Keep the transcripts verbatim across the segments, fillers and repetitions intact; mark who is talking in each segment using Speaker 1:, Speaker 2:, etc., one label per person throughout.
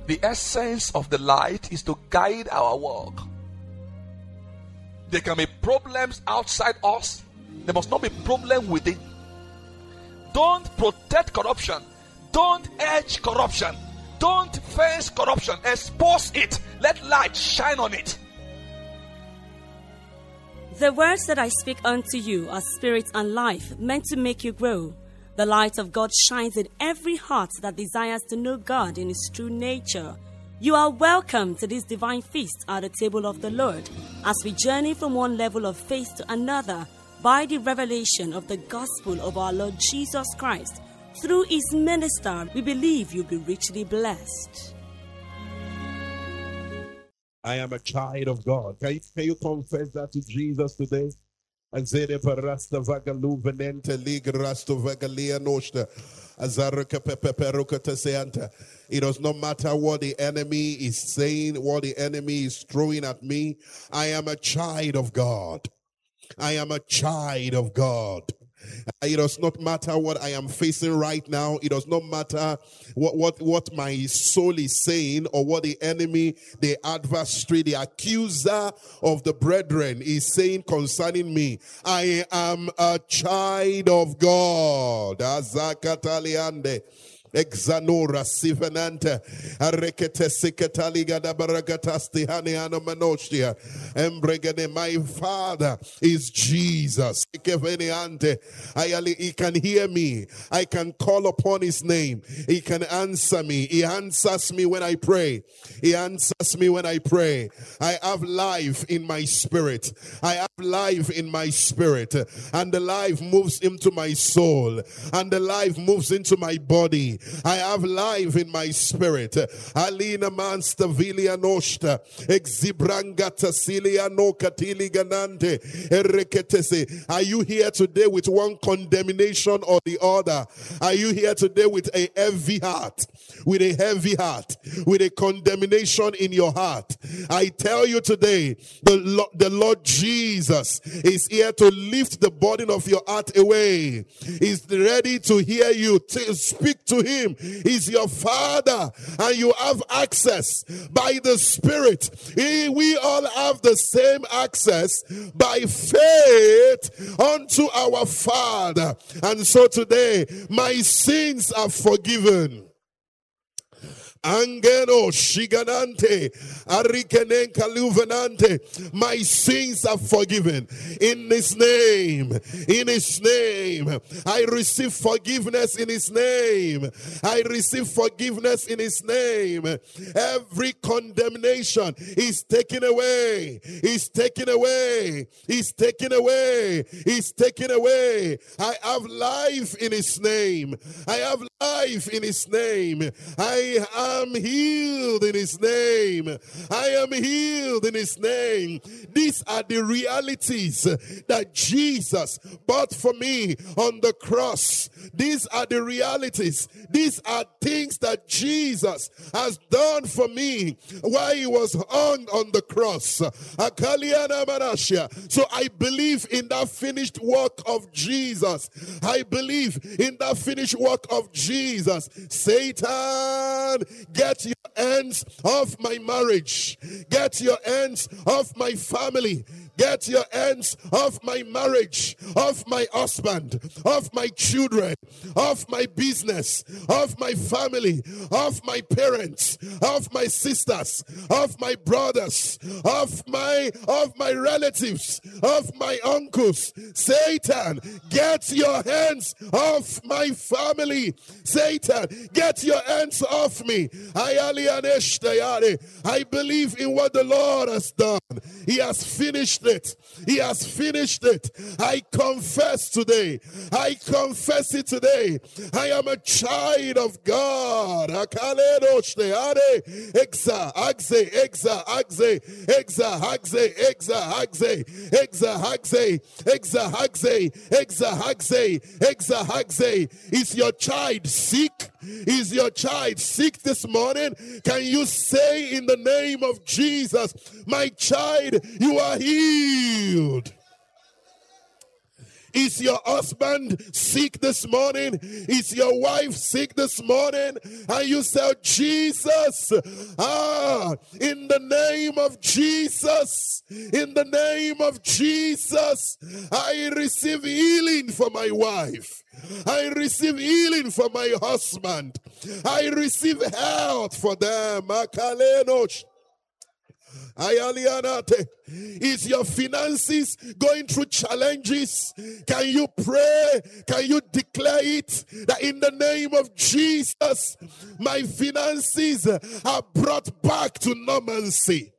Speaker 1: The essence of the light is to guide our walk. There can be problems outside us. There must not be problem within. Don't protect corruption. Don't edge corruption. Don't fence corruption. Expose it. Let light shine on it.
Speaker 2: The words that I speak unto you are spirit and life, meant to make you grow. The light of God shines in every heart that desires to know God in His true nature. You are welcome to this divine feast at the table of the Lord, as we journey from one level of faith to another by the revelation of the gospel of our Lord Jesus Christ. Through His minister, we believe you'll be richly blessed.
Speaker 3: I am a child of God. Can you, can you confess that to Jesus today? And say the parasta vagalu venente lig rasto vagalia nosta. It does not matter what the enemy is saying, what the enemy is throwing at me. I am a child of God. I am a child of God. It does not matter what I am facing right now. It does not matter what, what, what my soul is saying or what the enemy, the adversary, the accuser of the brethren is saying concerning me. I am a child of God. Azakataliande. Exanora sivenante arekete siketaliga da baragatasti haniano manoshia embregene. My Father is Jesus. He can hear me. I can call upon His name. He can answer me. He answers me when I pray. He answers me when I pray. I have life in my spirit. I have life in my spirit, and the life moves into my soul, and the life moves into my body. I have life in my spirit. Alina mansta vilia nosta exibranga tasilia no katili ganante ereketese. Are you here today with one condemnation or the other? Are you here today with a heavy heart? With a heavy heart, with a condemnation in your heart? I tell you today, the Lord, the Lord Jesus is here to lift the burden of your heart away. He's ready to hear you. To speak to Him. He's your Father, and you have access by the Spirit. He, we all have the same access by faith unto our Father. And so today, my sins are forgiven. Angelo shiganante arikenen kaluvenante. My sins are forgiven in His name. In His name, I receive forgiveness in His name. I receive forgiveness in His name. Every condemnation is taken away. Is taken away. Is taken away. Is taken away. I have life in His name. I have life in His name. I have I am healed in His name. I am healed in His name. These are the realities that Jesus bought for me on the cross. These are the realities. These are things that Jesus has done for me while He was hung on the cross. So I believe in that finished work of Jesus. I believe in that finished work of Jesus. Satan, get your hands off my marriage. Get your hands off my family. Get your hands off my marriage, off my husband, off my children, off my business, off my family, off my parents, off my sisters, off my brothers, off my off my relatives, off my uncles. Satan, get your hands off my family. Satan, get your hands off me. I believe in what the Lord has done. He has finished it. He has finished it. I confess today. I confess it today. I am a child of God. Exa, axe, exa, axe, exa, axe, exa, axe, exa, axe, exa, axe, exa, axe, exa, axe. Is your child sick? Is your child sick this morning? Can you say in the name of Jesus, my child, you are healed? Is your husband sick this morning? Is your wife sick this morning? And you say, Jesus, ah, in the name of Jesus, in the name of Jesus, I receive healing for my wife. I receive healing for my husband. I receive health for them. Makalenosh. Is your finances going through challenges? Can you pray? Can you declare it? That in the name of Jesus, my finances are brought back to normalcy.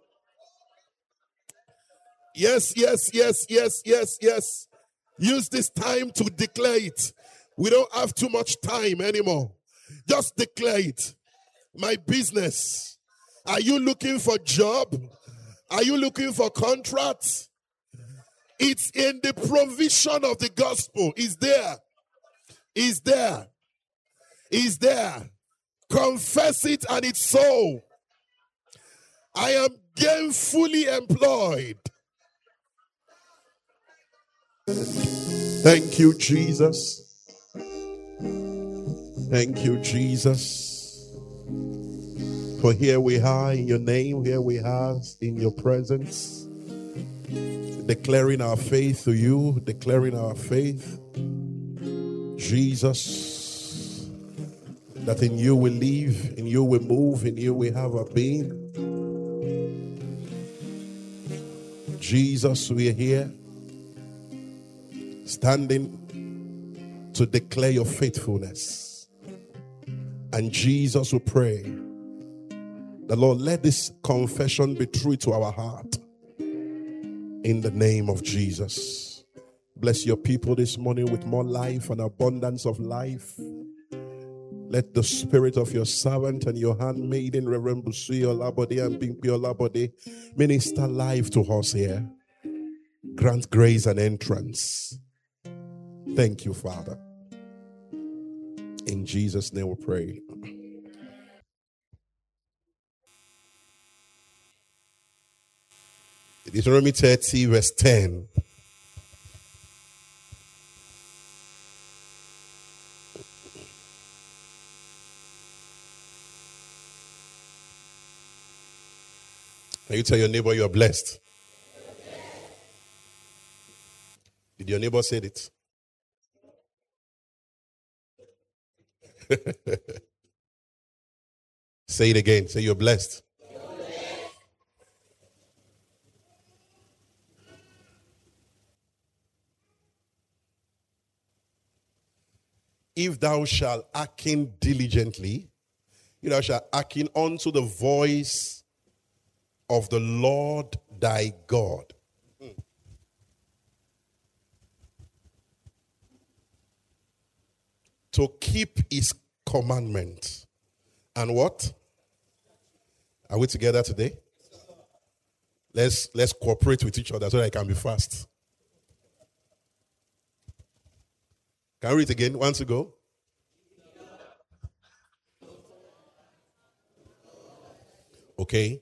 Speaker 3: Yes, yes, yes, yes, yes, yes. Use this time to declare it. We don't have too much time anymore. Just declare it. My business. Are you looking for a job? Are you looking for contracts? It's in the provision of the gospel. It's there. It's there. It's there. Confess it and it's so. I am gainfully employed. Thank you, Jesus. Thank you, Jesus. For here we are in your name, here we are in your presence, declaring our faith to you, declaring our faith, Jesus, that in you we live, in you we move, in you we have our being. Jesus, we are here, standing to declare your faithfulness. And Jesus, we pray, the Lord, let this confession be true to our heart. In the name of Jesus. Bless your people this morning with more life and abundance of life. Let the spirit of your servant and your handmaiden, Reverend Busui Olabode and Bimpi Olabode, minister life to us here. Grant grace and entrance. Thank you, Father. In Jesus' name we pray. Deuteronomy thirty, verse ten. Can you tell your neighbor you are blessed? Did your neighbor say it? Say it again. Say you're blessed. If thou shalt hearken diligently, if thou shalt hearken unto the voice of the Lord thy God. Hmm. To keep his commandment. And what? Are we together today? Let's, let's cooperate with each other so that I can be fast. Can I read it again? Once to go. Okay.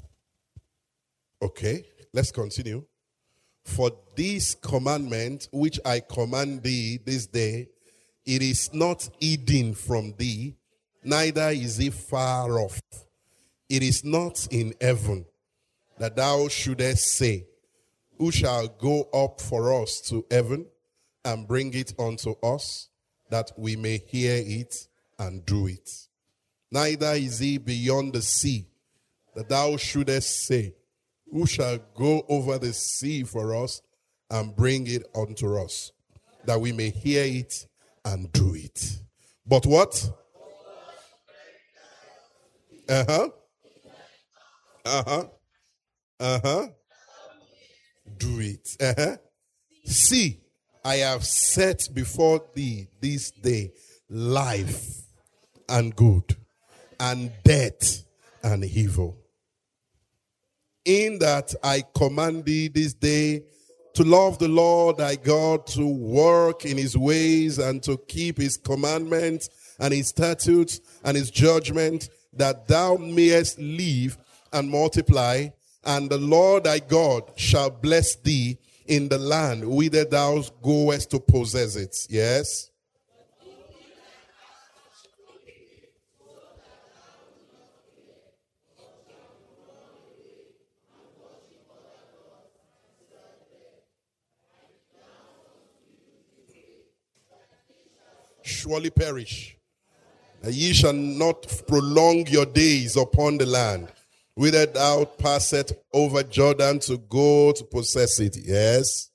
Speaker 3: Okay. Let's continue. For this commandment which I command thee this day, it is not hidden from thee, neither is it far off. It is not in heaven, that thou shouldest say, who shall go up for us to heaven and bring it unto us, that we may hear it and do it. Neither is he beyond the sea, that thou shouldest say, who shall go over the sea for us and bring it unto us, that we may hear it and do it. But what? Uh-huh. Uh-huh. Uh-huh. Do it. Uh-huh. See, I have set before thee this day life and good, and death and evil. In that I command thee this day to love the Lord thy God, to work in his ways, and to keep his commandments and his statutes and his judgment, that thou mayest live and multiply, and the Lord thy God shall bless thee in the land whither thou goest to possess it. Yes. Surely perish. And ye shall not prolong your days upon the land whither thou passest over Jordan to go to possess it. Yes.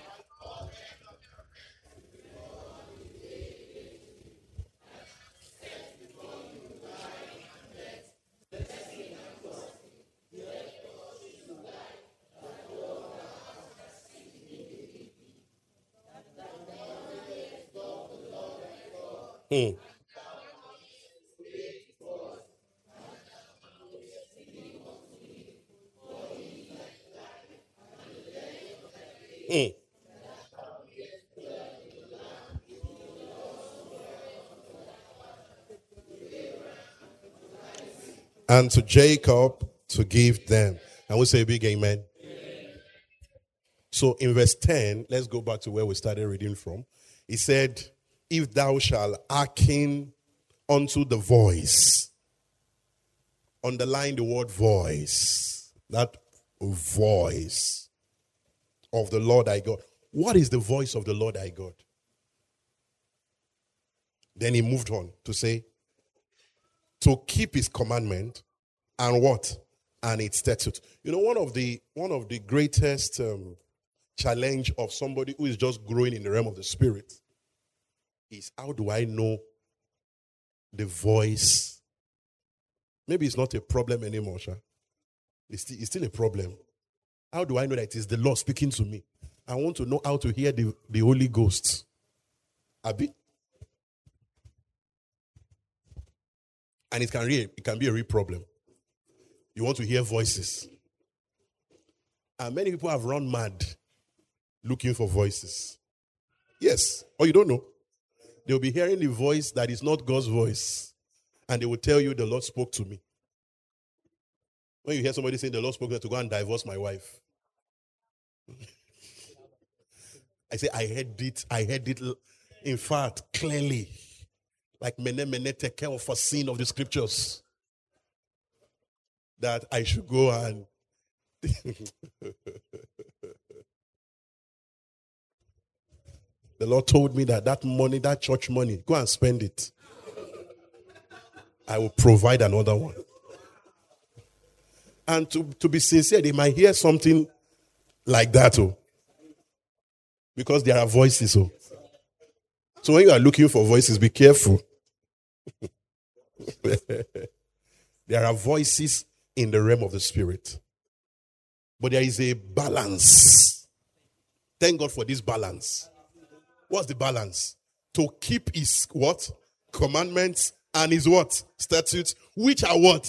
Speaker 3: Hmm. Hmm. And to Jacob to give them. And we say a big amen. Amen. So in verse ten, let's go back to where we started reading from. He said, if thou shalt hearken unto the voice. Underline the word voice. That voice of the Lord thy God. What is the voice of the Lord thy God? Then he moved on to say, to keep his commandment and what? And its statute. You know, one of the one of the greatest um, challenge of somebody who is just growing in the realm of the spirit is, how do I know the voice? Maybe it's not a problem anymore, Sha. It's still, it's still a problem. How do I know that it is the Lord speaking to me? I want to know how to hear the, the Holy Ghost. Abi? And it can, re- it can be a real problem. You want to hear voices. And many people have run mad looking for voices. Yes. Or you don't know. They'll be hearing the voice that is not God's voice. And they will tell you, the Lord spoke to me. When you hear somebody saying, the Lord spoke to me to go and divorce my wife. I say, I heard it. I heard it, in fact, clearly. Like mene mene tekel for sin of the scriptures. That I should go and the Lord told me that that money, that church money, go and spend it. I will provide another one. And to, to be sincere, they might hear something like that. Oh, because there are voices. Oh. So when you are looking for voices, be careful. There are voices in the realm of the spirit. But there is a balance. Thank God for this balance. What's the balance? To keep his what? Commandments and his what? Statutes, which are what?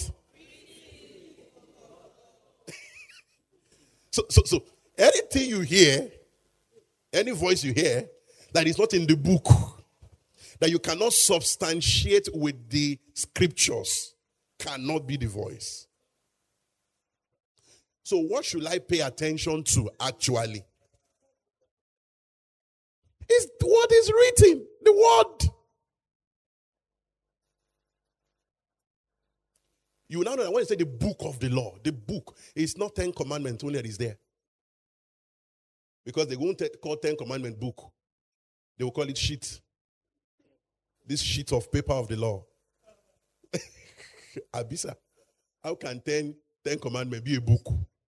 Speaker 3: so, so, so, anything you hear, any voice you hear, that is not in the book, that you cannot substantiate with the scriptures, cannot be the voice. So what should I pay attention to actually? It's what is written, the word. You now know that when you say the book of the law, the book is not Ten Commandments only that is there. Because they won't call Ten Commandment book. They will call it sheet. This sheet of paper of the law. Abisa, how can ten, ten Commandments be a book?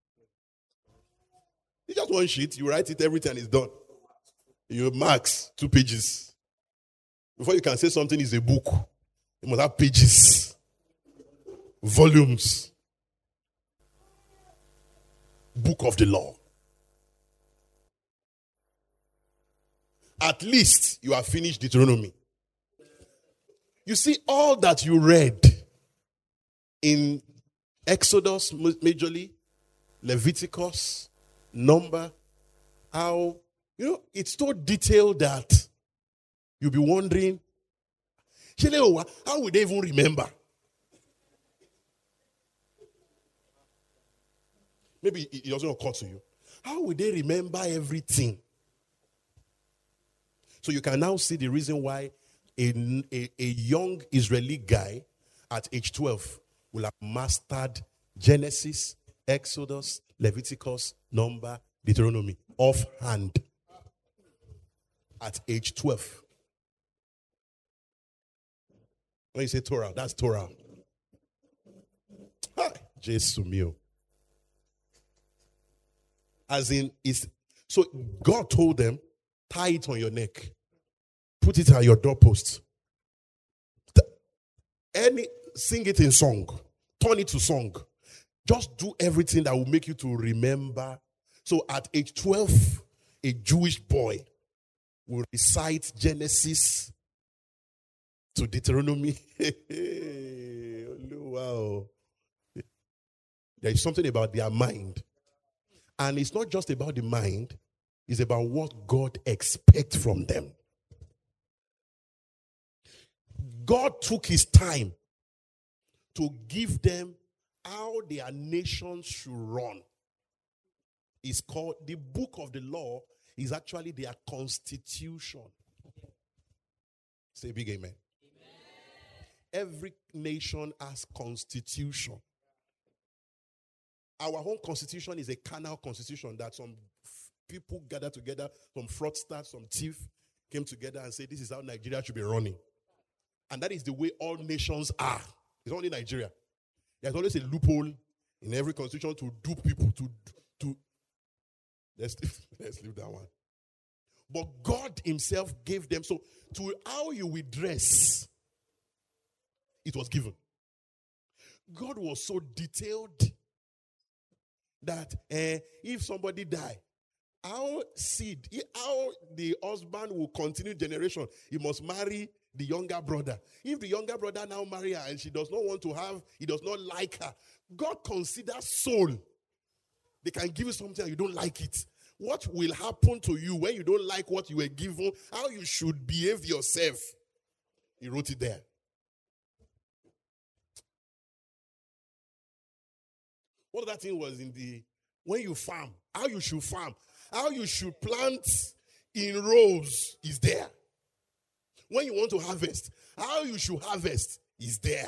Speaker 3: It's just one sheet. You write it every time it's done. You marks two pages. Before you can say something is a book, you must have pages, volumes. Book of the law. At least you have finished Deuteronomy. You see, all that you read in Exodus majorly, Leviticus, Number, how, you know, it's so detailed that you'll be wondering, how would they even remember? Maybe it doesn't occur to you. How will they remember everything? So you can now see the reason why a, a, a young Israeli guy at age twelve will have mastered Genesis, Exodus, Leviticus, Number, Deuteronomy offhand at age twelve. When you say Torah, that's Torah. Hi, Jesus mio. As in, it's, so God told them, tie it on your neck. Put it on your doorpost. Any, sing it in song. Turn it to song. Just do everything that will make you to remember. So at age twelve, a Jewish boy will recite Genesis to Deuteronomy. Wow. There is something about their mind. And it's not just about the mind, it's about what God expects from them. God took his time to give them how their nation should run. It's called, the book of the law is actually their constitution. Say a big amen. Amen. Every nation has constitution. Our own constitution is a carnal constitution that some people gather together, some fraudsters, some thief came together and said, this is how Nigeria should be running. And that is the way all nations are. It's only Nigeria. There's always a loophole in every constitution to dupe people, to, to let's, let's leave that one. But God himself gave them, so to how you will dress, it was given. God was so detailed that uh, if somebody die, how seed, how the husband will continue generation, he must marry the younger brother. If the younger brother now marry her and she does not want to have, he does not like her, God considers soul. They can give you something and you don't like it. What will happen to you when you don't like what you were given, how you should behave yourself? He wrote it there. What that thing was in the, when you farm, how you should farm, how you should plant in rows is there. When you want to harvest, how you should harvest is there.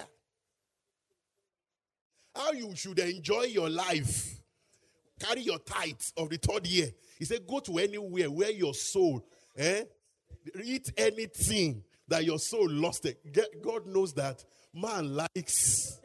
Speaker 3: How you should enjoy your life, carry your tithes of the third year. He said, go to anywhere where your soul, eh, eat anything that your soul lost it. God knows that man likes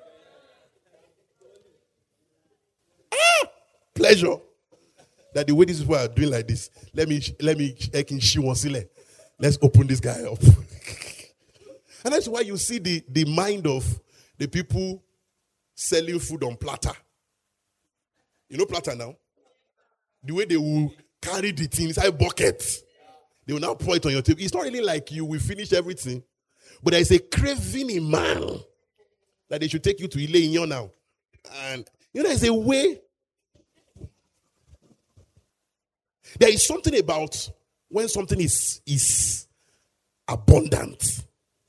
Speaker 3: pleasure. That the way these people are doing like this, let me let me let's open this guy up. And that's why you see the, the mind of the people selling food on platter. You know platter now? The way they will carry the thing inside bucket. They will now pour it on your table. It's not really like you will finish everything. But there is a craving in man that they should take you to Ile Inyo now. And you know, there's a way. There is something about when something is, is abundant.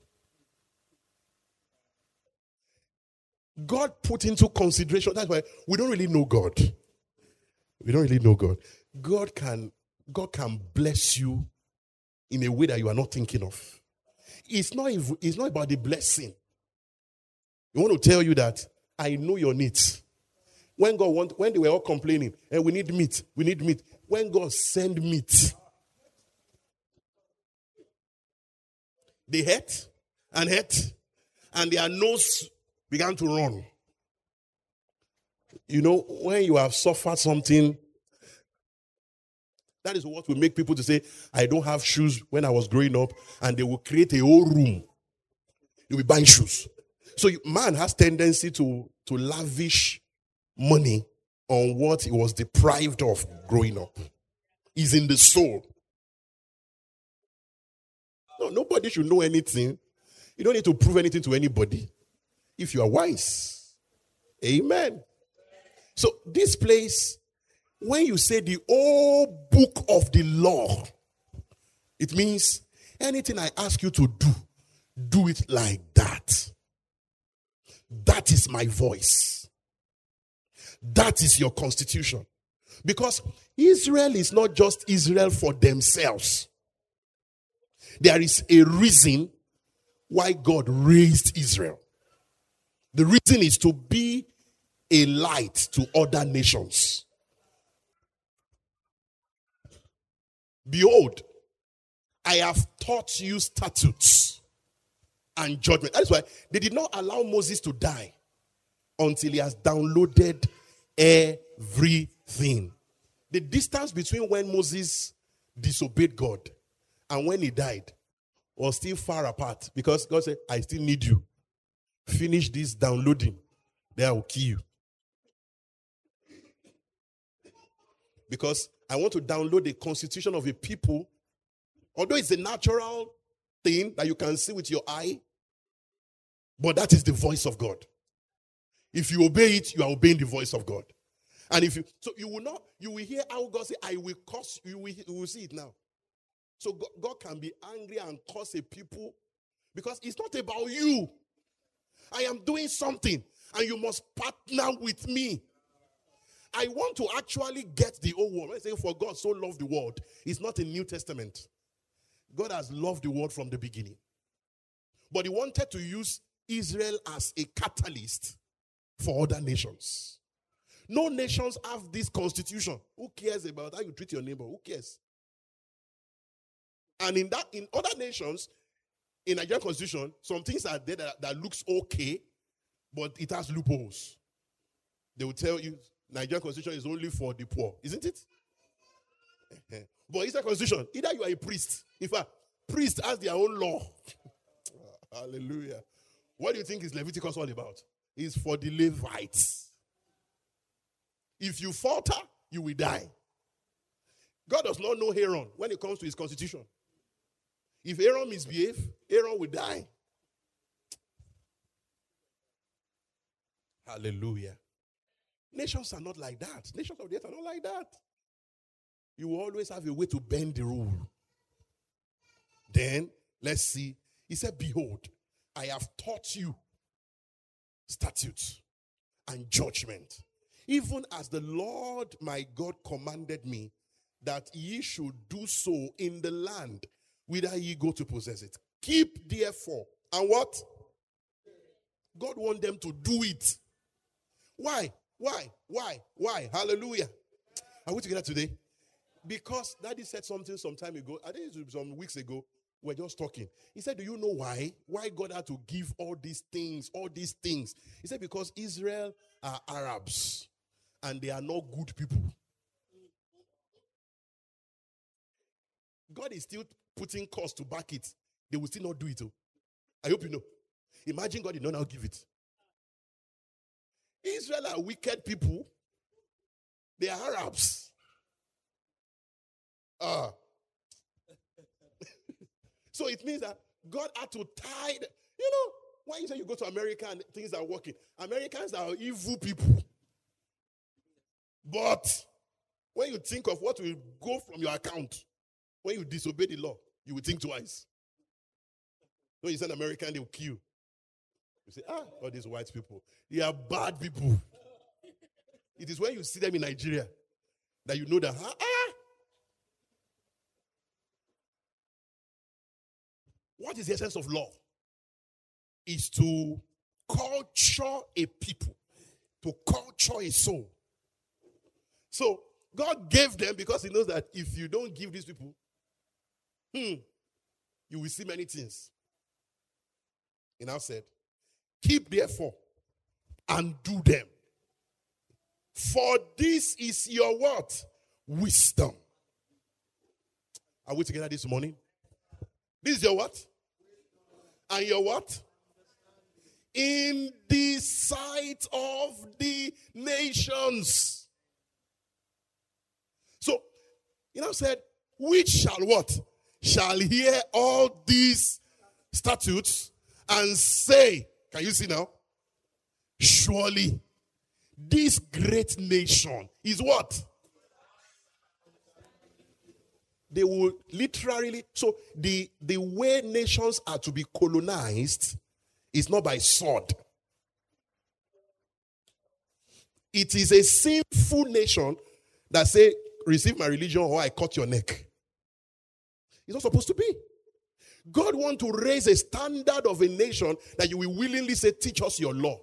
Speaker 3: God put into consideration. That's why we don't really know God. We don't really know God. God can, God can bless you in a way that you are not thinking of. It's not, it's not about the blessing. I want to tell you that I know your needs. When God want, when they were all complaining, and hey, we need meat, we need meat. When God send meat, they ate and ate, and their nose began to run. You know, when you have suffered something, that is what will make people to say, I don't have shoes when I was growing up, and they will create a whole room. They will buy shoes. So man has tendency to, to lavish money on what he was deprived of growing up. Is in the soul. No, nobody should know anything. You don't need to prove anything to anybody if you are wise. Amen. So this place, when you say the whole book of the law, it means anything I ask you to do, do it like that. That is my voice. That is your constitution. Because Israel is not just Israel for themselves. There is a reason why God raised Israel. The reason is to be a light to other nations. Behold, I have taught you statutes and judgment. That's why they did not allow Moses to die until he has downloaded everything. The distance between when Moses disobeyed God and when he died was still far apart, because God said, I still need you. Finish this downloading, then I will kill you. Because I want to download the constitution of a people. Although it's a natural thing that you can see with your eye, but that is the voice of God. If you obey it, you are obeying the voice of God. And if you, so you will not, you will hear how God say, I will curse, you will, you will see it now. So God, God can be angry and curse a people because it's not about you. I am doing something and you must partner with me. I want to actually get the old world. I say, for God so loved the world. It's not a New Testament. God has loved the world from the beginning. But he wanted to use Israel as a catalyst for other nations. No nations have this constitution. Who cares about how you treat your neighbor? Who cares? And in that, in other nations, in Nigerian constitution, some things are there that, that looks okay, but it has loopholes. They will tell you Nigerian constitution is only for the poor, isn't it? But Israel constitution, either you are a priest. In fact, priests has their own law. Hallelujah. What do you think is Leviticus all about? It's for the Levites. If you falter, you will die. God does not know Aaron when it comes to his constitution. If Aaron misbehave, Aaron will die. Hallelujah. Nations are not like that. Nations of the earth are not like that. You will always have a way to bend the rule. Then, let's see. He said, behold, I have taught you statutes and judgment, even as the Lord my God commanded me, that ye should do so in the land whither ye go to possess it. Keep therefore. And what? God wants them to do it. Why? Why? Why? Why? Hallelujah. Are we together today? Because Daddy said something some time ago. I think it was some weeks ago. We're just talking. He said, do you know why? Why God had to give all these things, all these things? He said, because Israel are Arabs and they are not good people. God is still putting cost to back it. They will still not do it. I hope you know. Imagine God did not now give it. Israel are wicked people. They are Arabs. Ah. Uh. So it means that God had to tie, the, you know, when you say you go to America and things are working, Americans are evil people. But when you think of what will go from your account, when you disobey the law, you will think twice. When you send American, they will kill you. You say, ah, all these white people, they are bad people. It is when you see them in Nigeria that you know that, ah, ah. What is the essence of law? Is to culture a people, to culture a soul. So God gave them because he knows that if you don't give these people, hmm, you will see many things. He now said, keep therefore and do them. For this is your what? Wisdom. Are we together this morning? This is your what? And your what? In the sight of the nations. So, you know, said, which shall what? Shall hear all these statutes and say, can you see now? Surely this great nation is what? They will literally, so the, the way nations are to be colonized is not by sword. It is a sinful nation that say, receive my religion or I cut your neck. It's not supposed to be. God wants to raise a standard of a nation that you will willingly say, teach us your law.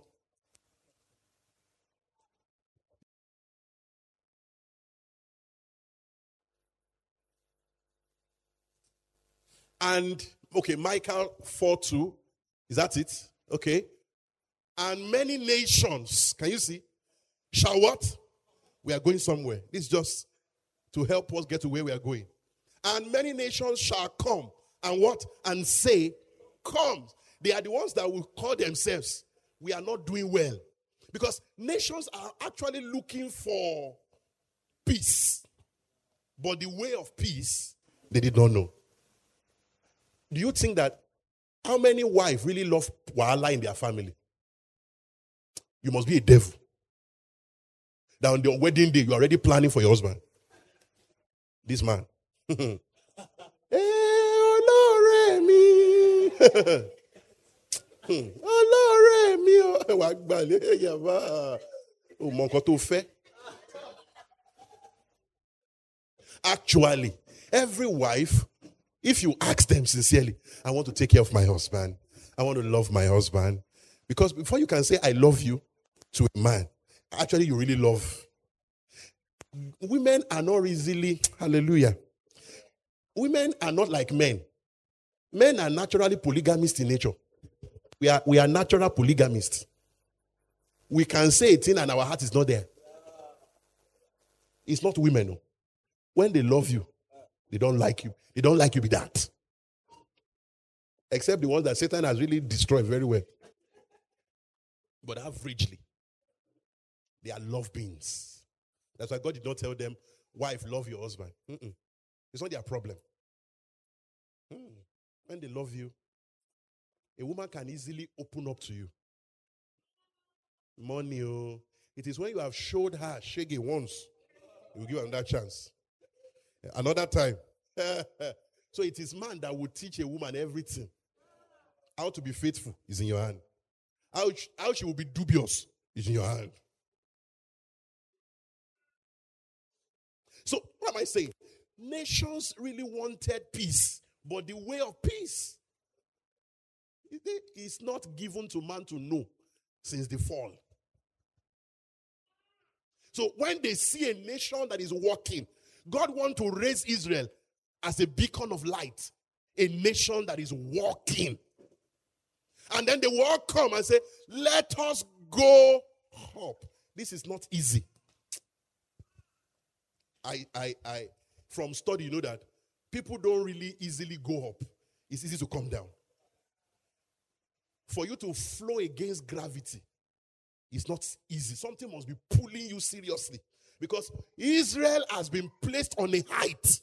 Speaker 3: And, okay, Micah four two, is that it? Okay. And many nations, can you see, shall what? We are going somewhere. This is just to help us get to where we are going. And many nations shall come and what? And say, come. They are the ones that will call themselves, we are not doing well. Because nations are actually looking for peace. But the way of peace, they did not know. Do you think that how many wives really love wahala in their family? You must be a devil. That on your wedding day, you are already planning for your husband. This man. Hey, Olore mi. Olore mi. Wa gbale yaba. O mọ nǹkan tó fẹ́. Actually, every wife, if you ask them sincerely, I want to take care of my husband. I want to love my husband. Because before you can say, I love you to a man, actually you really love. Women are not easily, hallelujah. Women are not like men. Men are naturally polygamists in nature. We are, we are natural polygamists. We can say a thing and our heart is not there. It's not women. No. When they love you, they don't like you. They don't like you with that. Except the ones that Satan has really destroyed very well. But averagely, they are love beings. That's why God did not tell them, wife, love your husband. Mm-mm. It's not their problem. Mm. When they love you, a woman can easily open up to you. Money, oh. It is when you have showed her shaggy once, you will give her another chance. Another time. So it is man that will teach a woman everything. How to be faithful is in your hand. How, how she will be dubious is in your hand. So what am I saying? Nations really wanted peace, but the way of peace is not given to man to know since the fall. So when they see a nation that is walking, God wants to raise Israel as a beacon of light, a nation that is walking. And then they will all come and say, let us go up. This is not easy. I, I, I, from study, you know that people don't really easily go up. It's easy to come down. For you to flow against gravity, it's not easy. Something must be pulling you seriously. Because Israel has been placed on a height.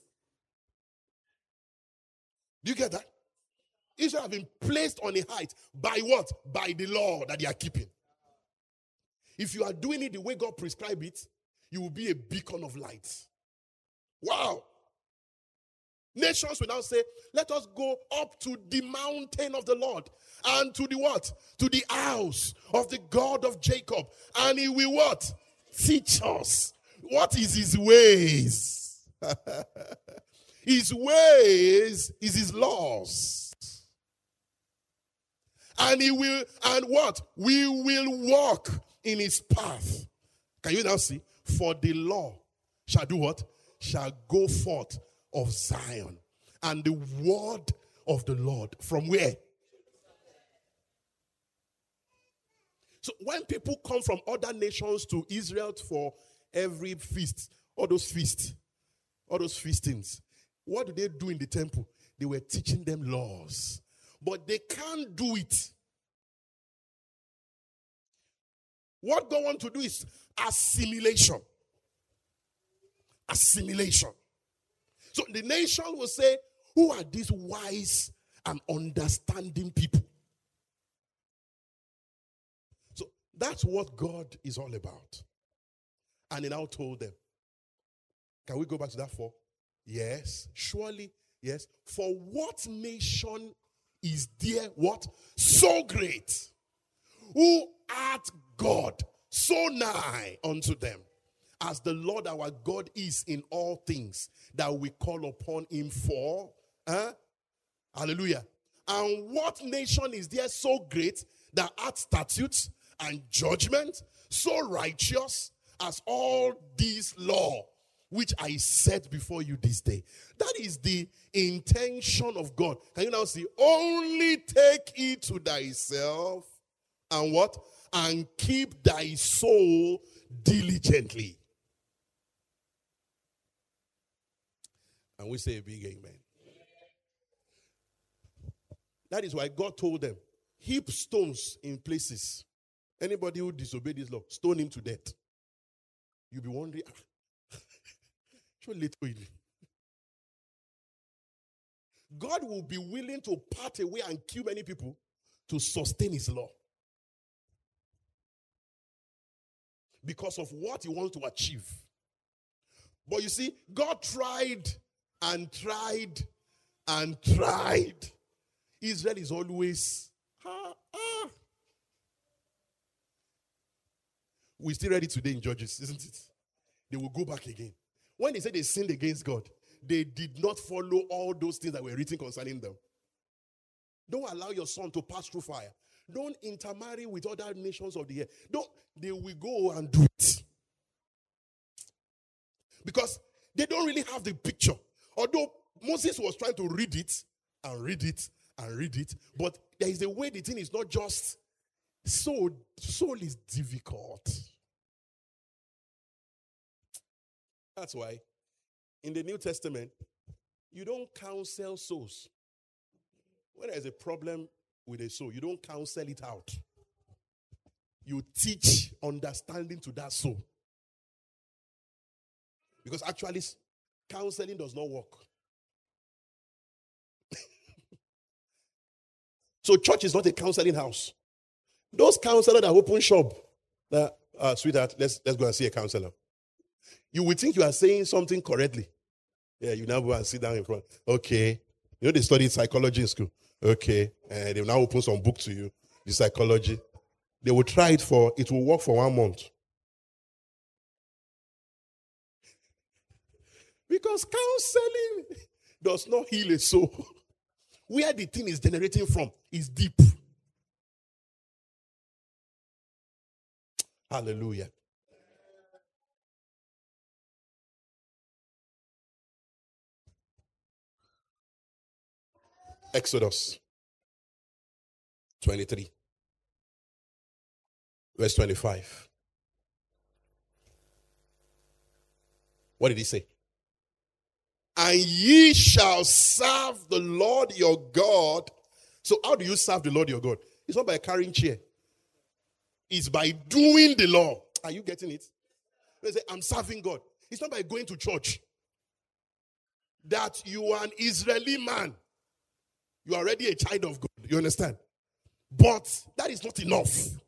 Speaker 3: Do you get that? Israel has been placed on a height. By what? By the law that they are keeping. If you are doing it the way God prescribed it, you will be a beacon of light. Wow. Nations will now say, let us go up to the mountain of the Lord. And to the what? To the house of the God of Jacob. And he will what? Teach us. What is his ways? His ways is his laws. And he will, and what? We will walk in his path. Can you now see? For the law shall do what? Shall go forth of Zion. And the word of the Lord. From where? So when people come from other nations to Israel for every feast, all those feasts, all those feastings, what do they do in the temple? They were teaching them laws. But they can't do it. What God wants to do is assimilation. Assimilation. So the nation will say, who are these wise and understanding people? So that's what God is all about. And he now told them. Can we go back to that four? Yes, surely, yes. For what nation is there what? So great. Who art God so nigh unto them. as the Lord our God is in all things that we call upon him for. Huh? Hallelujah. And what nation is there so great that hath statutes and judgment, so righteous as all this law which I set before you this day? That is the intention of God. Can you now see? Only take it to thyself and what? And keep thy soul diligently. And we say a big amen. That is why God told them, heap stones in places. Anybody who disobey this law, stone him to death. You'll be wondering, God will be willing to part away and kill many people to sustain his law. Because of what he wants to achieve. But you see, God tried and tried and tried. Israel is always, ah, ah. We still read it today in Judges, isn't it? They will go back again. When they said they sinned against God, they did not follow all those things that were written concerning them. Don't allow your son to pass through fire. Don't intermarry with other nations of the earth. Don't, they will go and do it. Because they don't really have the picture. Although Moses was trying to read it and read it and read it, but there is a way the thing is not just soul. Soul is difficult. That's why in the New Testament, you don't counsel souls. When there's a problem with a soul, you don't counsel it out. You teach understanding to that soul. Because actually, counseling does not work. So church is not a counseling house. Those counselors that open shop, that, uh, sweetheart, let's, let's go and see a counselor. You would think you are saying something correctly. Yeah, you now go and sit down in front. Okay. You know they studied psychology in school. Okay. And they will now open some book to you, the psychology. They will try it for, it will work for one month. Because counseling does not heal a soul. Where the thing is generating from is deep. Hallelujah. Exodus twenty-three, verse twenty-five. What did he say? And ye shall serve the Lord your God. So how do you serve the Lord your God? It's not by carrying chair. It's by doing the law. Are you getting it? They say, I'm serving God. It's not by going to church. That you are an Israeli man. You are already a child of God. You understand? But that is not enough.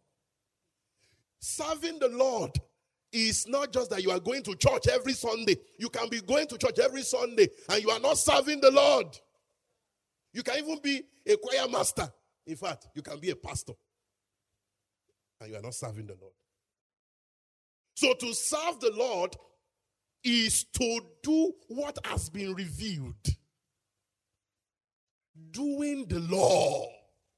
Speaker 3: Serving the Lord is not just that you are going to church every Sunday. You can be going to church every Sunday and you are not serving the Lord. You can even be a choir master. In fact, you can be a pastor. And you are not serving the Lord. So to serve the Lord is to do what has been revealed. Doing the law.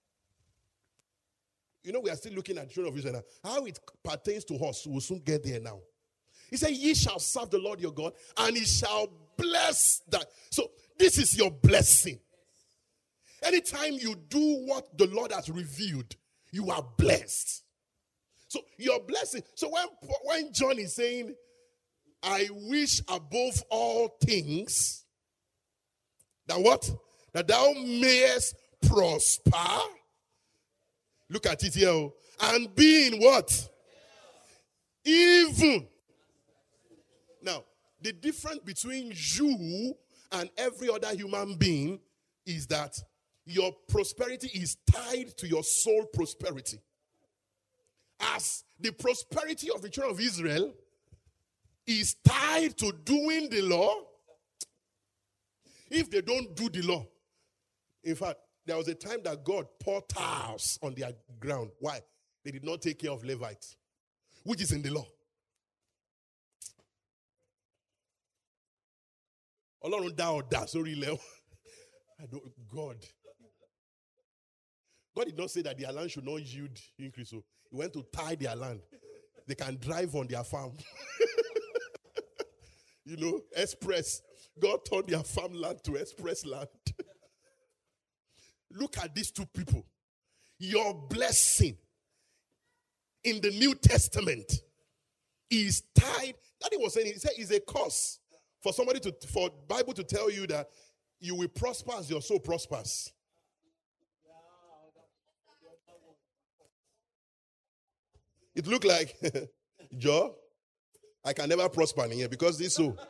Speaker 3: You know, we are still looking at the children of Israel now. How it pertains to us, we'll soon get there now. He said, ye shall serve the Lord your God, and he shall bless that. So this is your blessing. Anytime you do what the Lord has revealed, you are blessed. So your blessing. So when, when John is saying, I wish above all things, that what? That thou mayest prosper. Look at it here. And being what? Even. Now, the difference between you and every other human being is that your prosperity is tied to your soul prosperity. As the prosperity of the children of Israel is tied to doing the law, if they don't do the law, in fact, there was a time that God poured tiles on their ground. Why? They did not take care of Levites, which is in the law. Ọlọ́run dá ọ̀dà sórí ilẹ̀. I don't, God. God did not say that their land should not yield increase. So he went to tie their land. They can drive on their farm. You know, express. God turned their farmland to express land. Look at these two people. Your blessing in the New Testament is tied. That he was saying, he said, is a curse for somebody to, for Bible to tell you that you will prosper as your soul prospers. It looked like, Joe, I can never prosper in here because this soul.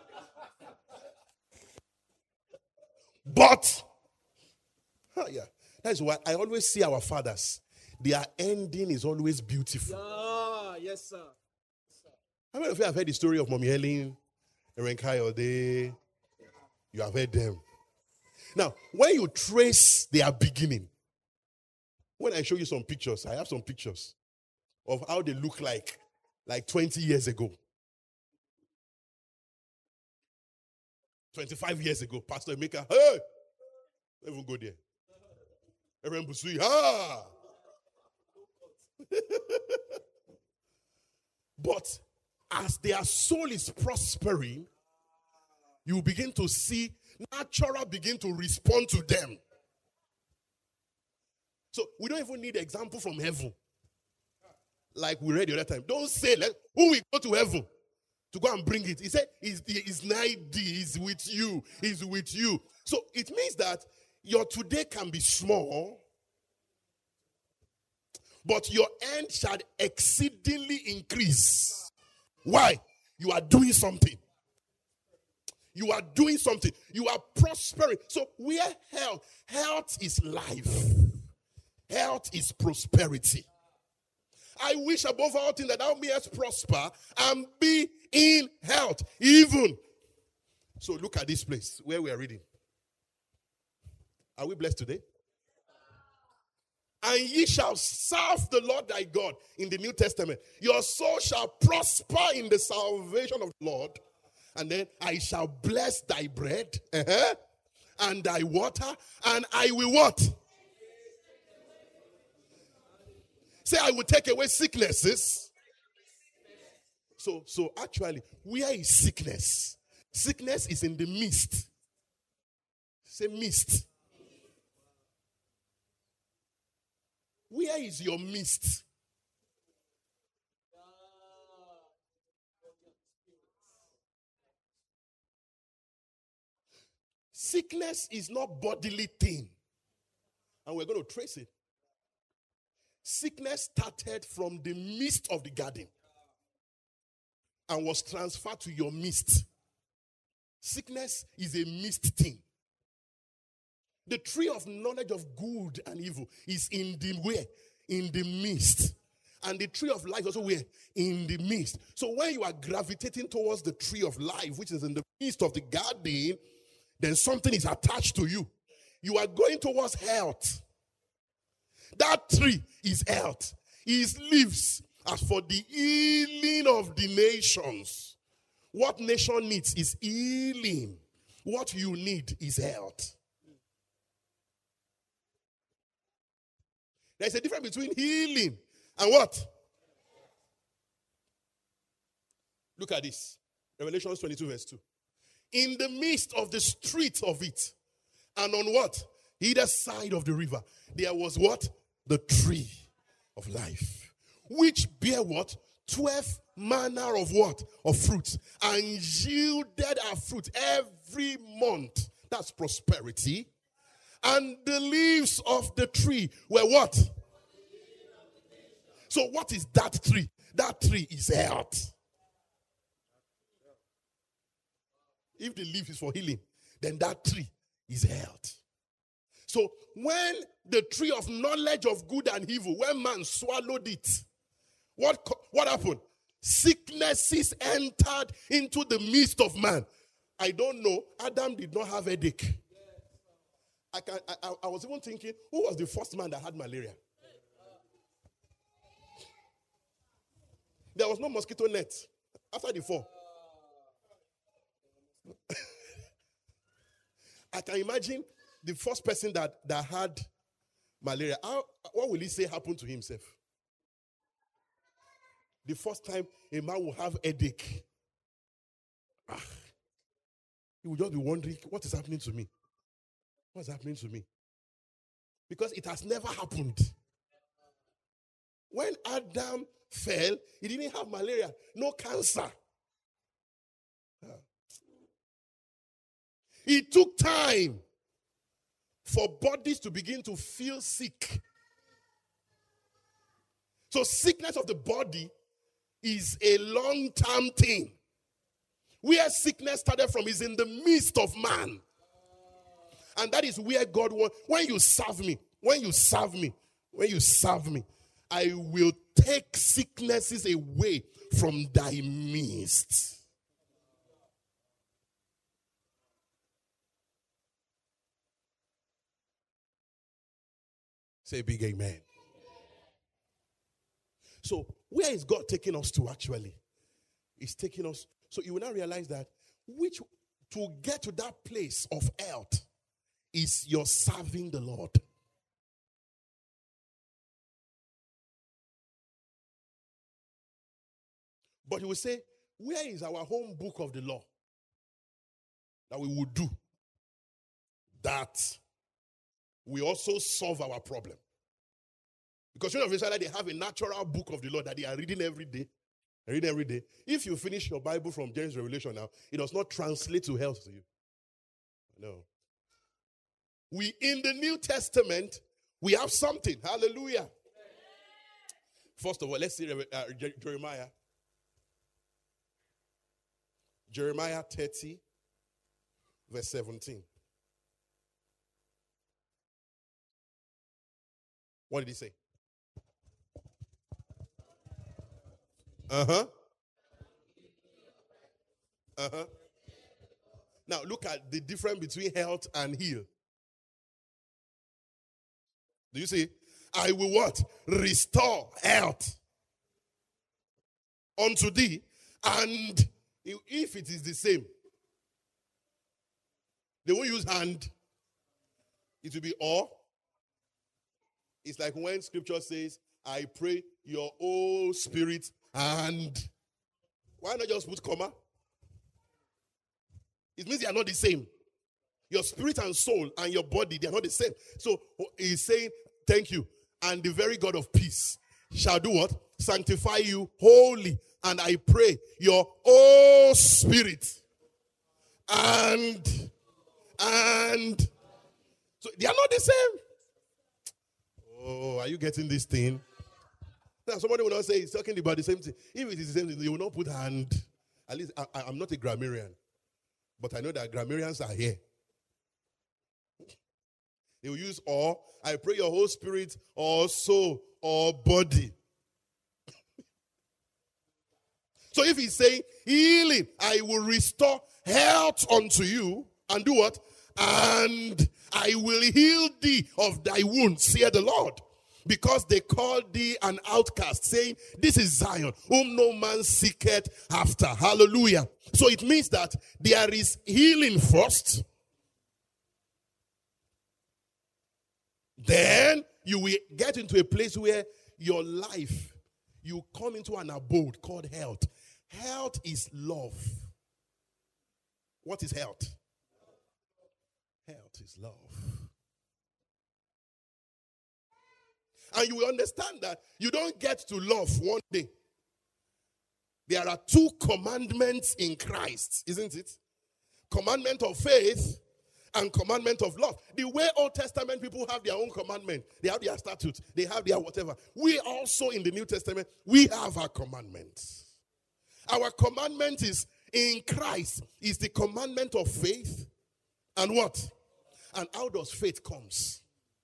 Speaker 3: But, oh yeah, that's why I always see our fathers. Their ending is always beautiful.
Speaker 4: Yeah, yes, sir.
Speaker 3: How many of you have heard the story of Mommy Helen, Eren Kayode? You have heard them. Now, when you trace their beginning, when I show you some pictures, I have some pictures of how they look like, like twenty years ago. twenty-five years ago, Pastor Emeka, hey! Don't even go there. Eren Busui, ah! But as their soul is prospering, you begin to see natural begin to respond to them. So we don't even need an example from heaven. Like we read the other time. Don't say, let, who will go to heaven to go and bring it? He said, he's, he's ninety, he's with you, he's with you. So it means that your today can be small, but your end shall exceedingly increase. Why? You are doing something. You are doing something. You are prospering. So where health, health is life. Health is prosperity. I wish above all things that thou mayest prosper and be in health. Even. So look at this place where we are reading. Are we blessed today? And ye shall serve the Lord thy God in the New Testament. Your soul shall prosper in the salvation of the Lord. And then I shall bless thy bread uh-huh, and thy water. And I will what? Say, I will take away sicknesses. So, so actually, where is sickness? Sickness is in the midst. Say mist. Where is your mist? Sickness is not bodily thing. And we're going to trace it. Sickness started from the midst of the garden and was transferred to your midst. Sickness is a mist thing. The tree of knowledge of good and evil is in the where? In the midst. And the tree of life also where? In the midst. So when you are gravitating towards the tree of life, which is in the midst of the garden, then something is attached to you. You are going towards health. That tree is health. His leaves as for the healing of the nations. What nation needs is healing. What you need is health. There's a difference between healing and what? Look at this. Revelation twenty-two verse two. In the midst of the street of it, and on what? Either side of the river, there was what? The tree of life. Which bear what? Twelve manner of what? Of fruits. And yielded our fruit every month. That's prosperity. And the leaves of the tree were what? So what is that tree? That tree is health. If the leaf is for healing, then that tree is health. So when the tree of knowledge of good and evil, when man swallowed it, what, what happened? Sicknesses entered into the midst of man. I don't know. Adam did not have a headache. I, can, I, I was even thinking, who was the first man that had malaria? There was no mosquito net after the fall. I can imagine the first person that, that had malaria. How, what will he say happened to himself? The first time a man will have headache, ah, he will just be wondering, what is happening to me? What's happening to me? Because it has never happened. When Adam fell, he didn't have malaria, no cancer. It took time for bodies to begin to feel sick. So sickness of the body is a long-term thing. Where sickness started from is in the midst of man. And that is where God wants. When you serve me, when you serve me, when you serve me, I will take sicknesses away from thy midst. Say big amen. So where is God taking us to actually? He's taking us. So you will now realize that which to get to that place of health is your serving the Lord. But he will say, where is our home book of the law that we would do that we also solve our problem? Because you know, they have a natural book of the law that they are reading every day. Read every day. If you finish your Bible from James Revelation now, it does not translate to health to you. No. We, in the New Testament, we have something. Hallelujah. First of all, let's see uh, Jeremiah. Jeremiah thirty, verse seventeen. What did he say? Uh-huh. Uh-huh. Now look at the difference between health and heal. Do you see? I will what? Restore health unto thee. And if it is the same, they won't use hand. It will be or. It's like when scripture says, I pray your whole spirit and. Why not just put comma? It means they are not the same. Your spirit and soul and your body, they are not the same. So he's saying, thank you. And the very God of peace shall do what? Sanctify you wholly. And I pray your whole spirit and, and, so they are not the same. Oh, are you getting this thing? Now somebody will not say he's talking about the same thing. If it is the same thing, you will not put hand. At least I, I'm not a grammarian. But I know that grammarians are here. They will use or. I pray your whole spirit or soul or body. So if he's saying healing, I will restore health unto you and do what? And I will heal thee of thy wounds, saith the Lord. Because they called thee an outcast, saying, this is Zion, whom no man seeketh after. Hallelujah. So it means that there is healing first. Then you will get into a place where your life, you come into an abode called health. Health is love. What is health? Health is love. And you will understand that you don't get to love one day. There are two commandments in Christ, isn't it? Commandment of faith and commandment of love. The way Old Testament people have their own commandment, they have their statutes, they have their whatever. We also in the New Testament, we have our commandments. Our commandment is in Christ is the commandment of faith. And what? And how does faith comes?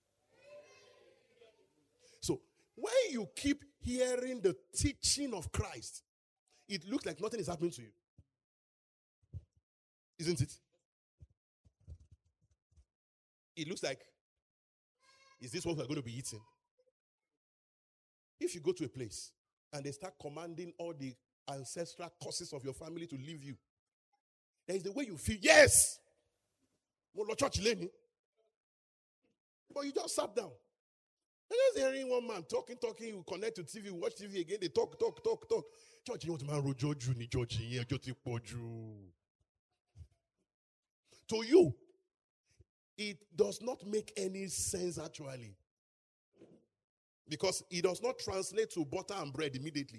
Speaker 3: So when you keep hearing the teaching of Christ, it looks like nothing is happening to you. Isn't it? It looks like, is this what we're going to be eating? If you go to a place and they start commanding all the ancestral curses of your family to leave you, there is the way you feel, yes, church lady. But you just sat down. And just hearing one man talking, talking, you connect to T V, watch T V again, they talk, talk, talk, talk. Church, you want to man rojo ni church here, to you, it does not make any sense actually. Because it does not translate to butter and bread immediately.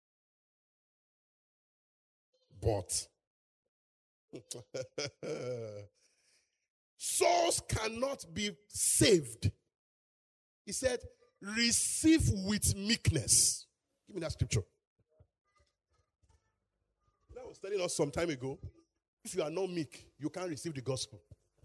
Speaker 3: But souls cannot be saved. He said, receive with meekness. Give me that scripture. I was telling us some time ago, if you are not meek, you can't receive the gospel.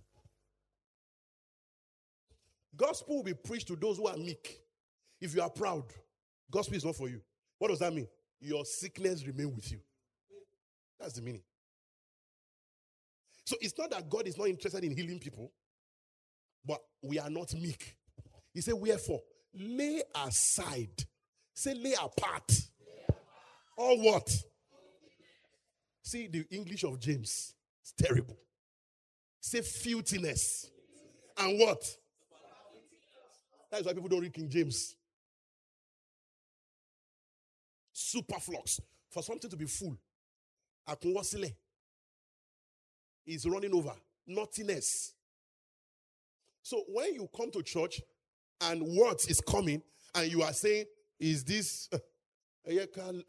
Speaker 3: Gospel will be preached to those who are meek. If you are proud, gospel is not for you. What does that mean? Your sickness remain with you. That's the meaning. So it's not that God is not interested in healing people, but we are not meek. He said, wherefore, lay aside. Say, lay apart. Or what? See, the English of James. It's terrible. Say, filthiness. And what? That's why people don't read King James. Superflux. For something to be full. Akunwasile. Is running over. Naughtiness. So when you come to church and words is coming and you are saying, is this uh, uh,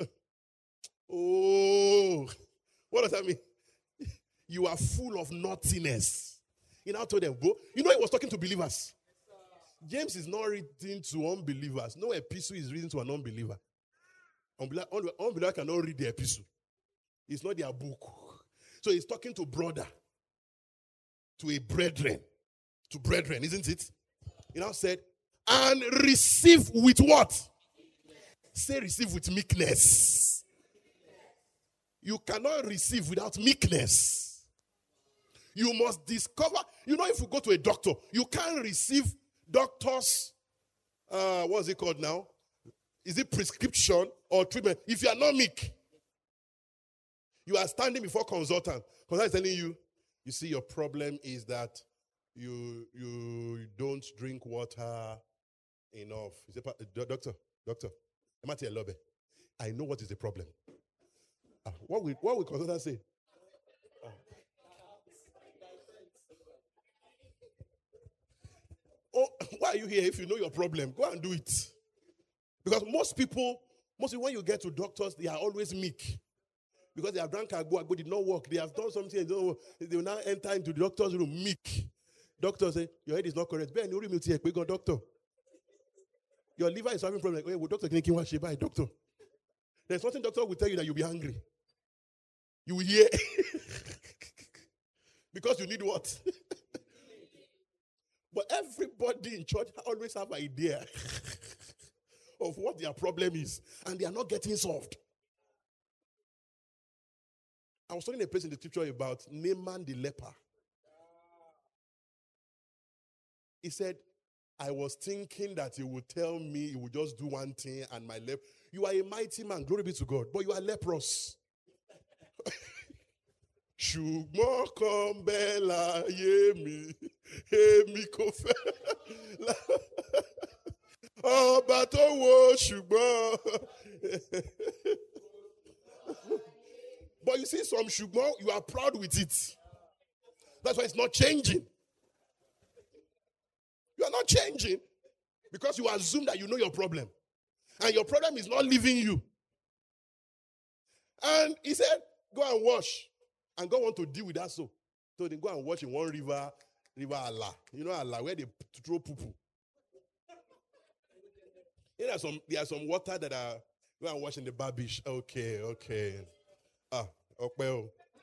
Speaker 3: oh, what does that mean? You are full of naughtiness. You know, I told them, go. You know, he was talking to believers. James is not written to unbelievers. No epistle is written to an unbeliever. Unbeliever, unbeliever cannot read the epistle. It's not their book. So he's talking to brother, to a brethren, to brethren, isn't it? He now said, and receive with what? Say receive with meekness. You cannot receive without meekness. You must discover. You know, if you go to a doctor, you can't receive doctor's, uh, what's it called now? Is it prescription or treatment? If you are not meek, you are standing before consultant. Consultant is telling you, you see, your problem is that you you don't drink water enough. You say, doctor, doctor, I know what is the problem. Uh, what will what will consultant say? Uh, oh, why are you here if you know your problem? Go and do it. Because most people, mostly when you get to doctors, they are always meek. Because they have drank agbo, agbo did not work. They have done something, they, don't, they will now enter into the doctor's room, meek. Doctor say, your head is not correct. Ben, you me to go doctor. Your liver is having problem. Like, well, doctor can you buy doctor. There's something doctor will tell you that you'll be hungry. You will hear. Because you need what? But everybody in church always have an idea of what their problem is. And they are not getting solved. I was telling a place in the scripture about Naaman the leper. He said, I was thinking that he would tell me, he would just do one thing and my lep. You are a mighty man, glory be to God, but you are leprous. Ṣùgbọ́n kan bẹ́ẹ̀ láyé mi, èmi kò fẹ́. Ọba tó wo ṣùgbọ́n. But you see some ṣùgbọ́n, you are proud with it. That's why it's not changing. You are not changing because you assume that you know your problem. And your problem is not leaving you. And he said, go and wash. And God want to deal with that so. So they go and wash in one river, river Allah. You know Allah, where they throw poo-poo. There are some, there are some water that are, go and wash in the barbish. Okay, okay. Ah, okay.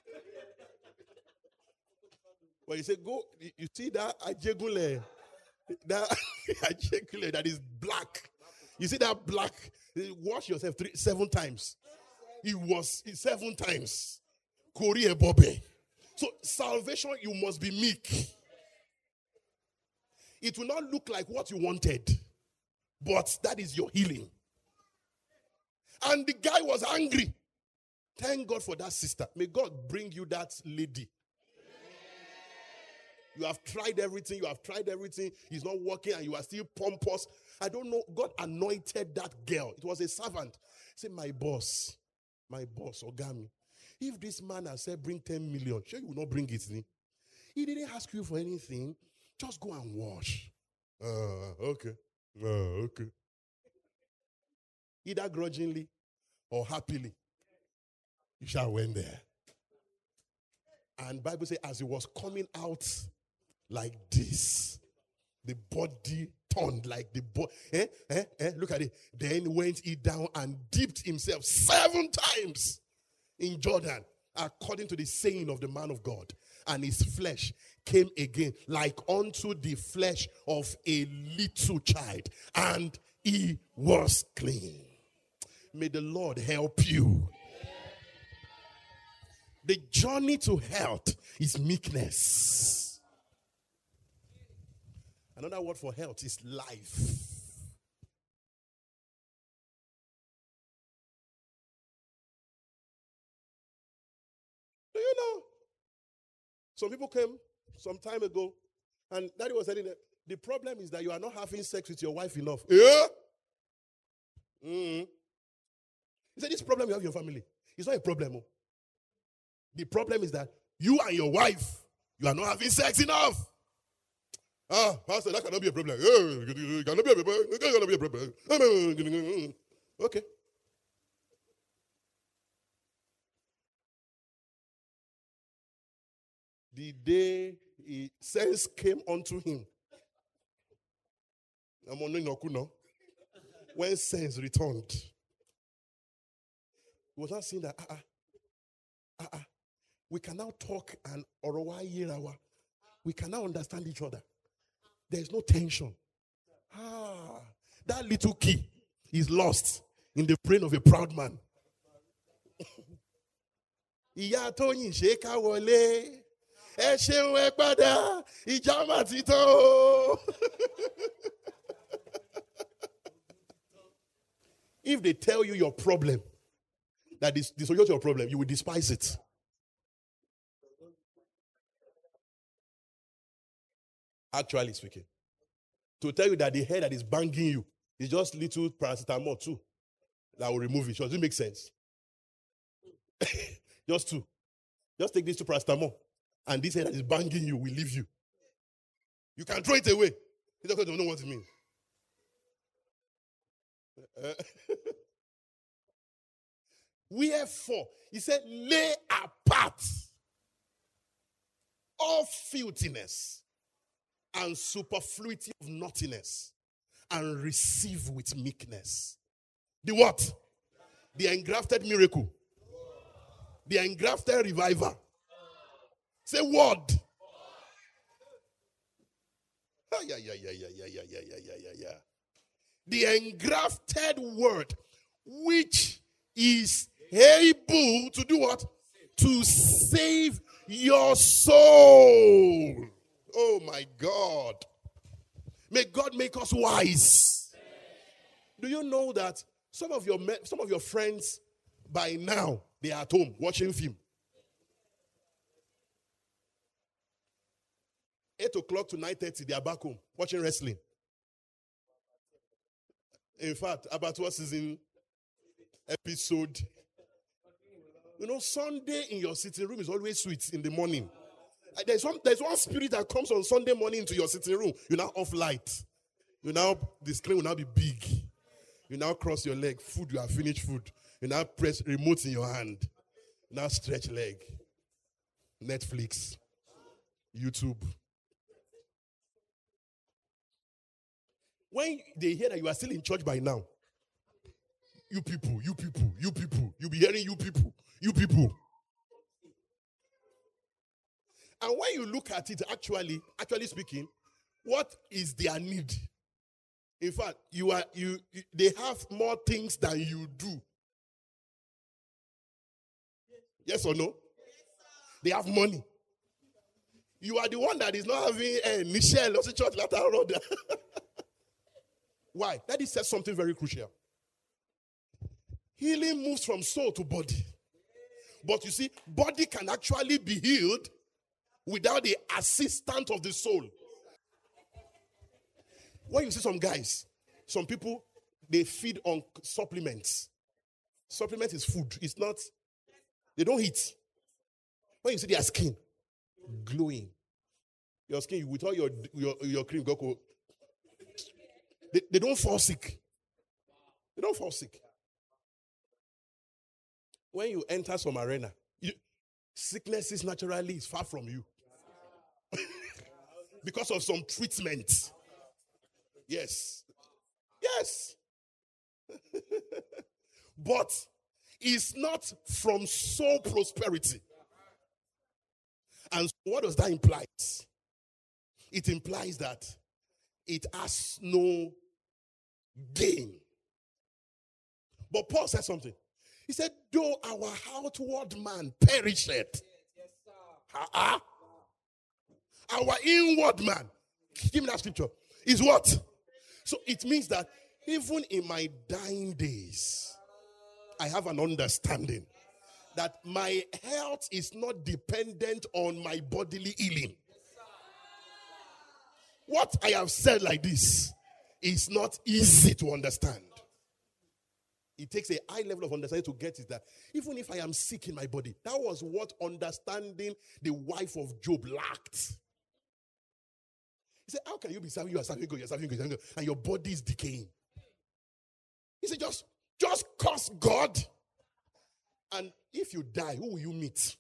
Speaker 3: But you say, go, you see that ajegule, that ajegule that is black. You see that black? Wash yourself three, seven times. It was seven times. Korea Bobe. So salvation, you must be meek. It will not look like what you wanted, but that is your healing. And the guy was angry. Thank God for that sister. May God bring you that lady. You have tried everything. You have tried everything. It's not working and you are still pompous. I don't know. God anointed that girl. It was a servant. Say, my boss, my boss, Ogami, if this man has said bring ten million, sure you will not bring it. Ne? He didn't ask you for anything. Just go and wash. Uh, okay. Uh, okay. Either grudgingly or happily, you shall went there. And Bible says, as he was coming out like this, the body turned like the body. Eh, eh, eh, look at it. Then went he down and dipped himself seven times in Jordan, according to the saying of the man of God. And his flesh came again like unto the flesh of a little child. And he was clean. May the Lord help you. The journey to health is meekness. Another word for health is life. Do you know? Some people came some time ago, and Daddy was telling them, the problem is that you are not having sex with your wife enough. Yeah? Mm-hmm. He said, this problem you have in your family, it's not a problem. Oh. The problem is that you and your wife, you are not having sex enough. Ah, Pastor, that cannot be a problem. It cannot be a problem. It cannot be a problem. Okay. The day he, sense came unto him, when sense returned, he was not saying that, ah, ah, ah, ah. We can now talk and we can now understand each other. There is no tension. Ah, that little key is lost in the brain of a proud man. Ìyá Tóyìn ṣe ká wọlé, ẹ ṣeun ẹ padà, ìjà mà ti tán o. If they tell you your problem, that is the solution to your problem, you will despise it. Actually speaking, to tell you that the hair that is banging you is just little paracetamol too, that will remove it. Does it make sense? Just two. Just take this to paracetamol, and this hair that is banging you will leave you. You can throw it away. You don't know what it means. Uh, Wherefore, he said, lay apart all filthiness and superfluity of naughtiness, and receive with meekness. The what? The engrafted miracle. The engrafted revival. Say word. Ah, yeah, yeah, yeah, yeah, yeah, yeah, yeah, yeah, yeah, yeah. The engrafted word, which is able to do what? To save your soul. Oh my God. May God make us wise. Do you know that some of your some of your friends by now, they are at home watching film? eight o'clock to nine thirty, they are back home watching wrestling. In fact, about what season episode? You know, Sunday in your sitting room is always sweet in the morning. There's one, there's one spirit that comes on Sunday morning into your sitting room. You now off light. You now, the screen will now be big. You now cross your leg. Food, you have finished food. You now press remote in your hand. You now stretch leg. Netflix. YouTube. When they hear that you are still in church by now, you people, you people, you people, you'll be hearing you people, you people. And when you look at it, actually, actually speaking, what is their need? In fact, you are you, you they have more things than you do. Yes or no? They have money. You are the one that is not having a Michelle or church later on. Why? That is says something very crucial. Healing moves from soul to body. But you see, body can actually be healed without the assistance of the soul. When you see some guys, some people, they feed on supplements. Supplement is food. It's not, they don't eat. When you see their skin glowing, your skin, with all your your, your cream, go, they, they don't fall sick. They don't fall sick. When you enter some arena, you, sickness is naturally is far from you. Because of some treatment. Yes. Yes. But it's not from soul prosperity. And so what does that imply? It implies that it has no gain. But Paul said something. He said, though our outward man perisheth, uh-uh, our inward man, give me that scripture, is what? So it means that even in my dying days, I have an understanding that my health is not dependent on my bodily healing. What I have said like this is not easy to understand. It takes a high level of understanding to get it, that even if I am sick in my body, that was what understanding the wife of Job lacked. He said, how can you be serving, you are serving God, you are serving God, and your body is decaying? He said, just, just curse God. And if you die, who will you meet?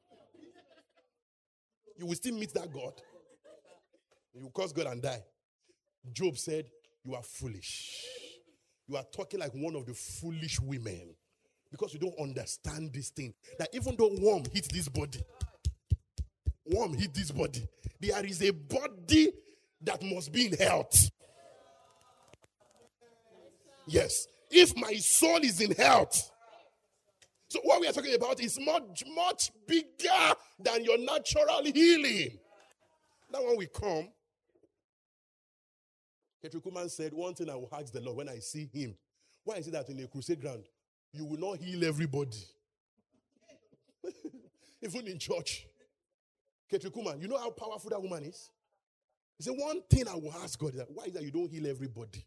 Speaker 3: You will still meet that God. You will curse God and die. Job said, you are foolish. You are talking like one of the foolish women. Because you don't understand this thing. That even though worm hit this body, worm hit this body, there is a body that must be in health. Yes. If my soul is in health. So what we are talking about is much, much bigger than your natural healing. Now when we come, Ketri Kuman said, one thing I will ask the Lord when I see him, why is it that in a crusade ground, you will not heal everybody? Even in church. Ketri Kuman, you know how powerful that woman is? He said, one thing I will ask God is that, why is that you don't heal everybody?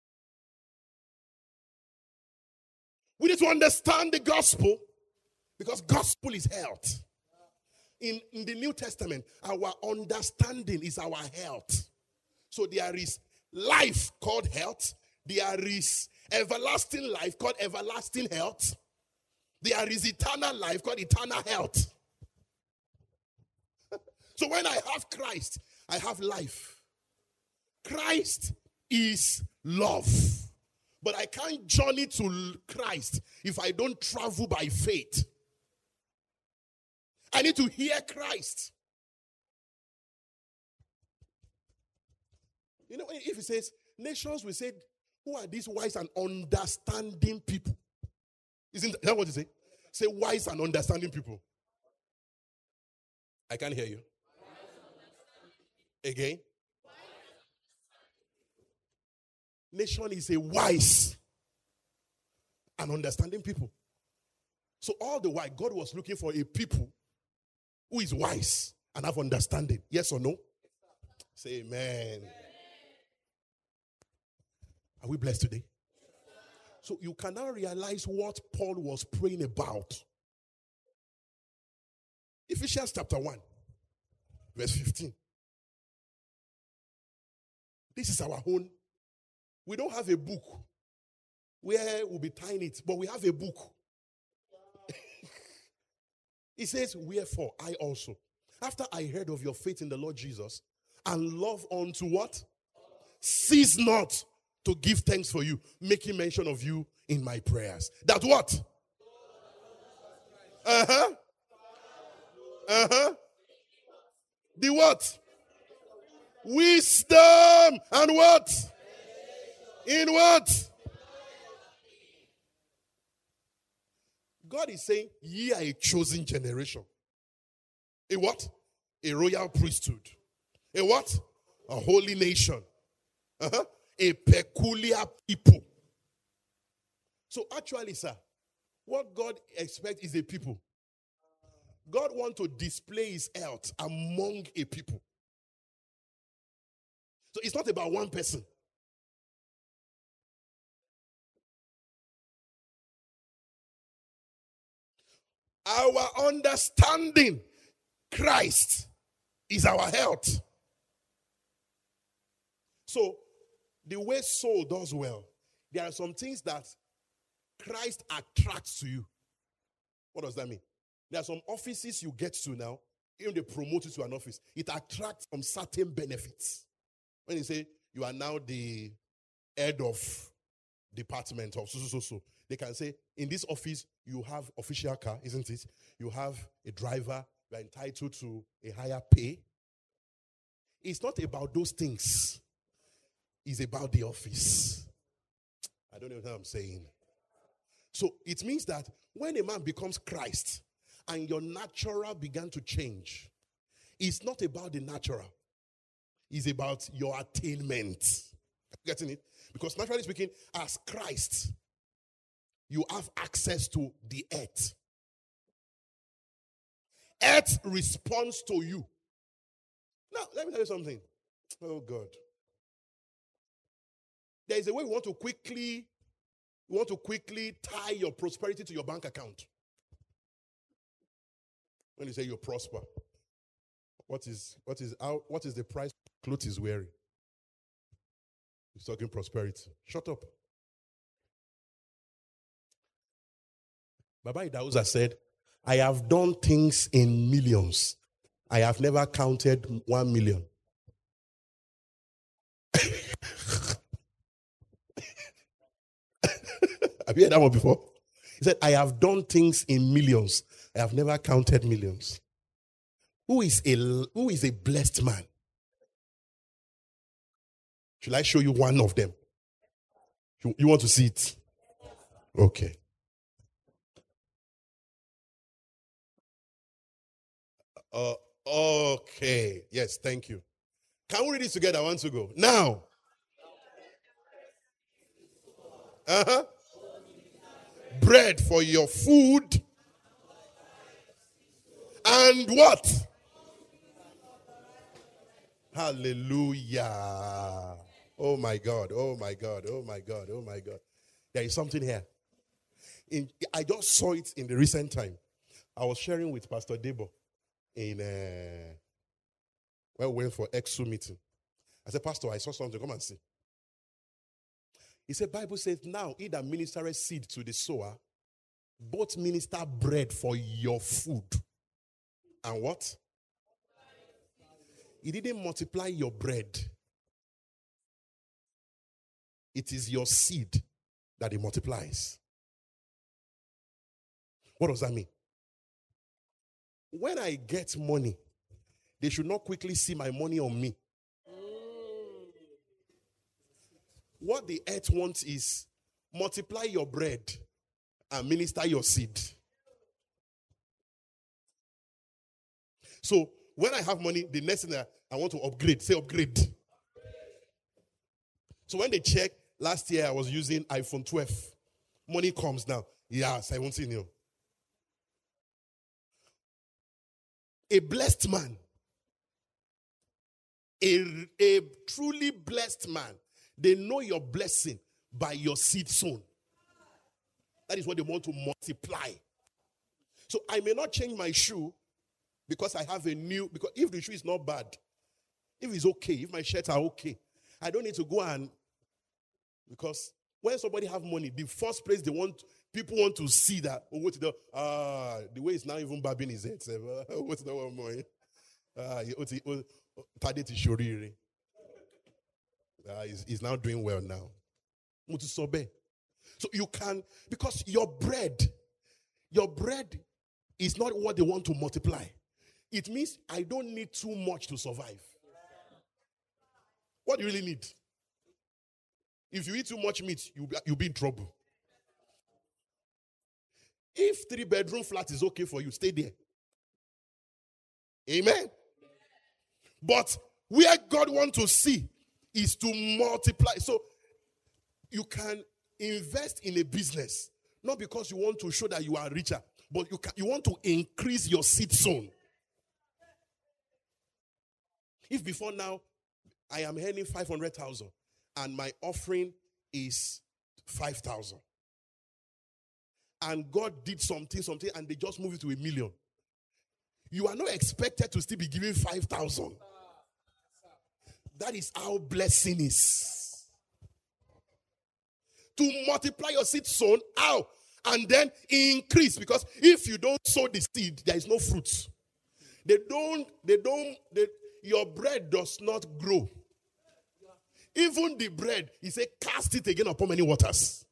Speaker 3: We need to understand the gospel, because gospel is health. In, in the New Testament, our understanding is our health. So there is life called health. There is everlasting life called everlasting health. There is eternal life called eternal health. So when I have Christ, I have life. Christ is love. But I can't journey to Christ if I don't travel by faith. I need to hear Christ. You know, if he says, nations will say, who are these wise and understanding people? Isn't that what he say? Say wise and understanding people. I can't hear you. Again. Nation is a wise and understanding people. So all the while, God was looking for a people who is wise and have understanding. Yes or no? Say amen. Are we blessed today? So you can now realize what Paul was praying about. Ephesians chapter one, verse fifteen. This is our own. We don't have a book where we'll be tying it, but we have a book. It says, wherefore I also, after I heard of your faith in the Lord Jesus and love unto what? Cease not to give thanks for you, making mention of you in my prayers. That what? Uh-huh. Uh-huh. The what? Wisdom and what? In what? God is saying, ye are a chosen generation. A what? A royal priesthood. A what? A holy nation. Uh-huh. A peculiar people. So actually, sir, what God expects is a people God wants to display his health among a people. So it's not about one person. Our understanding Christ is our health. So the way soul does well, there are some things that Christ attracts to you. What does that mean? There are some offices you get to now, even they promote you to an office, it attracts some certain benefits. When you say you are now the head of department of so, so, so, so, they can say, in this office, you have official car, isn't it? You have a driver, you are entitled to a higher pay. It's not about those things. It's about the office. I don't know what I'm saying. So it means that when a man becomes Christ and your natural began to change, it's not about the natural. It's about your attainment. Are you getting it? Because naturally speaking, as Christ, you have access to the earth. Earth responds to you. Now, let me tell you something. Oh, God. There is a way we want to quickly, we want to quickly tie your prosperity to your bank account. When you say you prosper, what is what is how, what is the price clothes he's wearing? He's talking prosperity. Shut up. Baba Idauza said, I have done things in millions. I have never counted one million. Have you heard that one before? He said, I have done things in millions. I have never counted millions. Who is a, who is a blessed man? Should I show you one of them? You, you want to see it? Okay. Uh, okay. Yes, thank you. Can we read it together? I want to go. Now. Uh-huh. Bread for your food. And what? Hallelujah. Oh my God. Oh my God. Oh my God. Oh my God. There is something here. In, I just saw it in the recent time. I was sharing with Pastor Debo in uh, when we went for X two meeting. I said, Pastor, I saw something. Come and see. He said, Bible says, now he that ministereth seed to the sower, both minister bread for your food. And what? He didn't multiply your bread. It is your seed that he multiplies. What does that mean? When I get money, they should not quickly see my money on me. What the earth wants is multiply your bread and minister your seed. So when I have money, the next thing that I want to upgrade, say upgrade. So when they check, last year I was using iPhone twelve. Money comes now. Yeah, seventeen. You know. A blessed man, a, a truly blessed man, they know your blessing by your seed sown. That is what they want to multiply. So I may not change my shoe because I have a new, because if the shoe is not bad, if it's okay, if my shirts are okay, I don't need to go and, because when somebody have money, the first place they want, people want to see that, oh, what's the, ah, the way it's now even babbing his head, uh, what's the one more? Ah, Tade Tishoriri. Uh, he's, he's now doing well now. So you can, because your bread, your bread is not what they want to multiply. It means I don't need too much to survive. What do you really need? If you eat too much meat, you'll be, you'll be in trouble. If three bedroom flat is okay for you, stay there. Amen. But where God wants to see is to multiply. So you can invest in a business, not because you want to show that you are richer, but you can, you want to increase your seed sown. If before now I am earning five hundred thousand and my offering is five thousand, and God did something, something, and they just moved it to a million, you are not expected to still be giving five thousand. That is how blessing is. To multiply your seed sown, how? And then increase. Because if you don't sow the seed, there is no fruit. They don't, they don't, they, your bread does not grow. Even the bread, he said, cast it again upon many waters.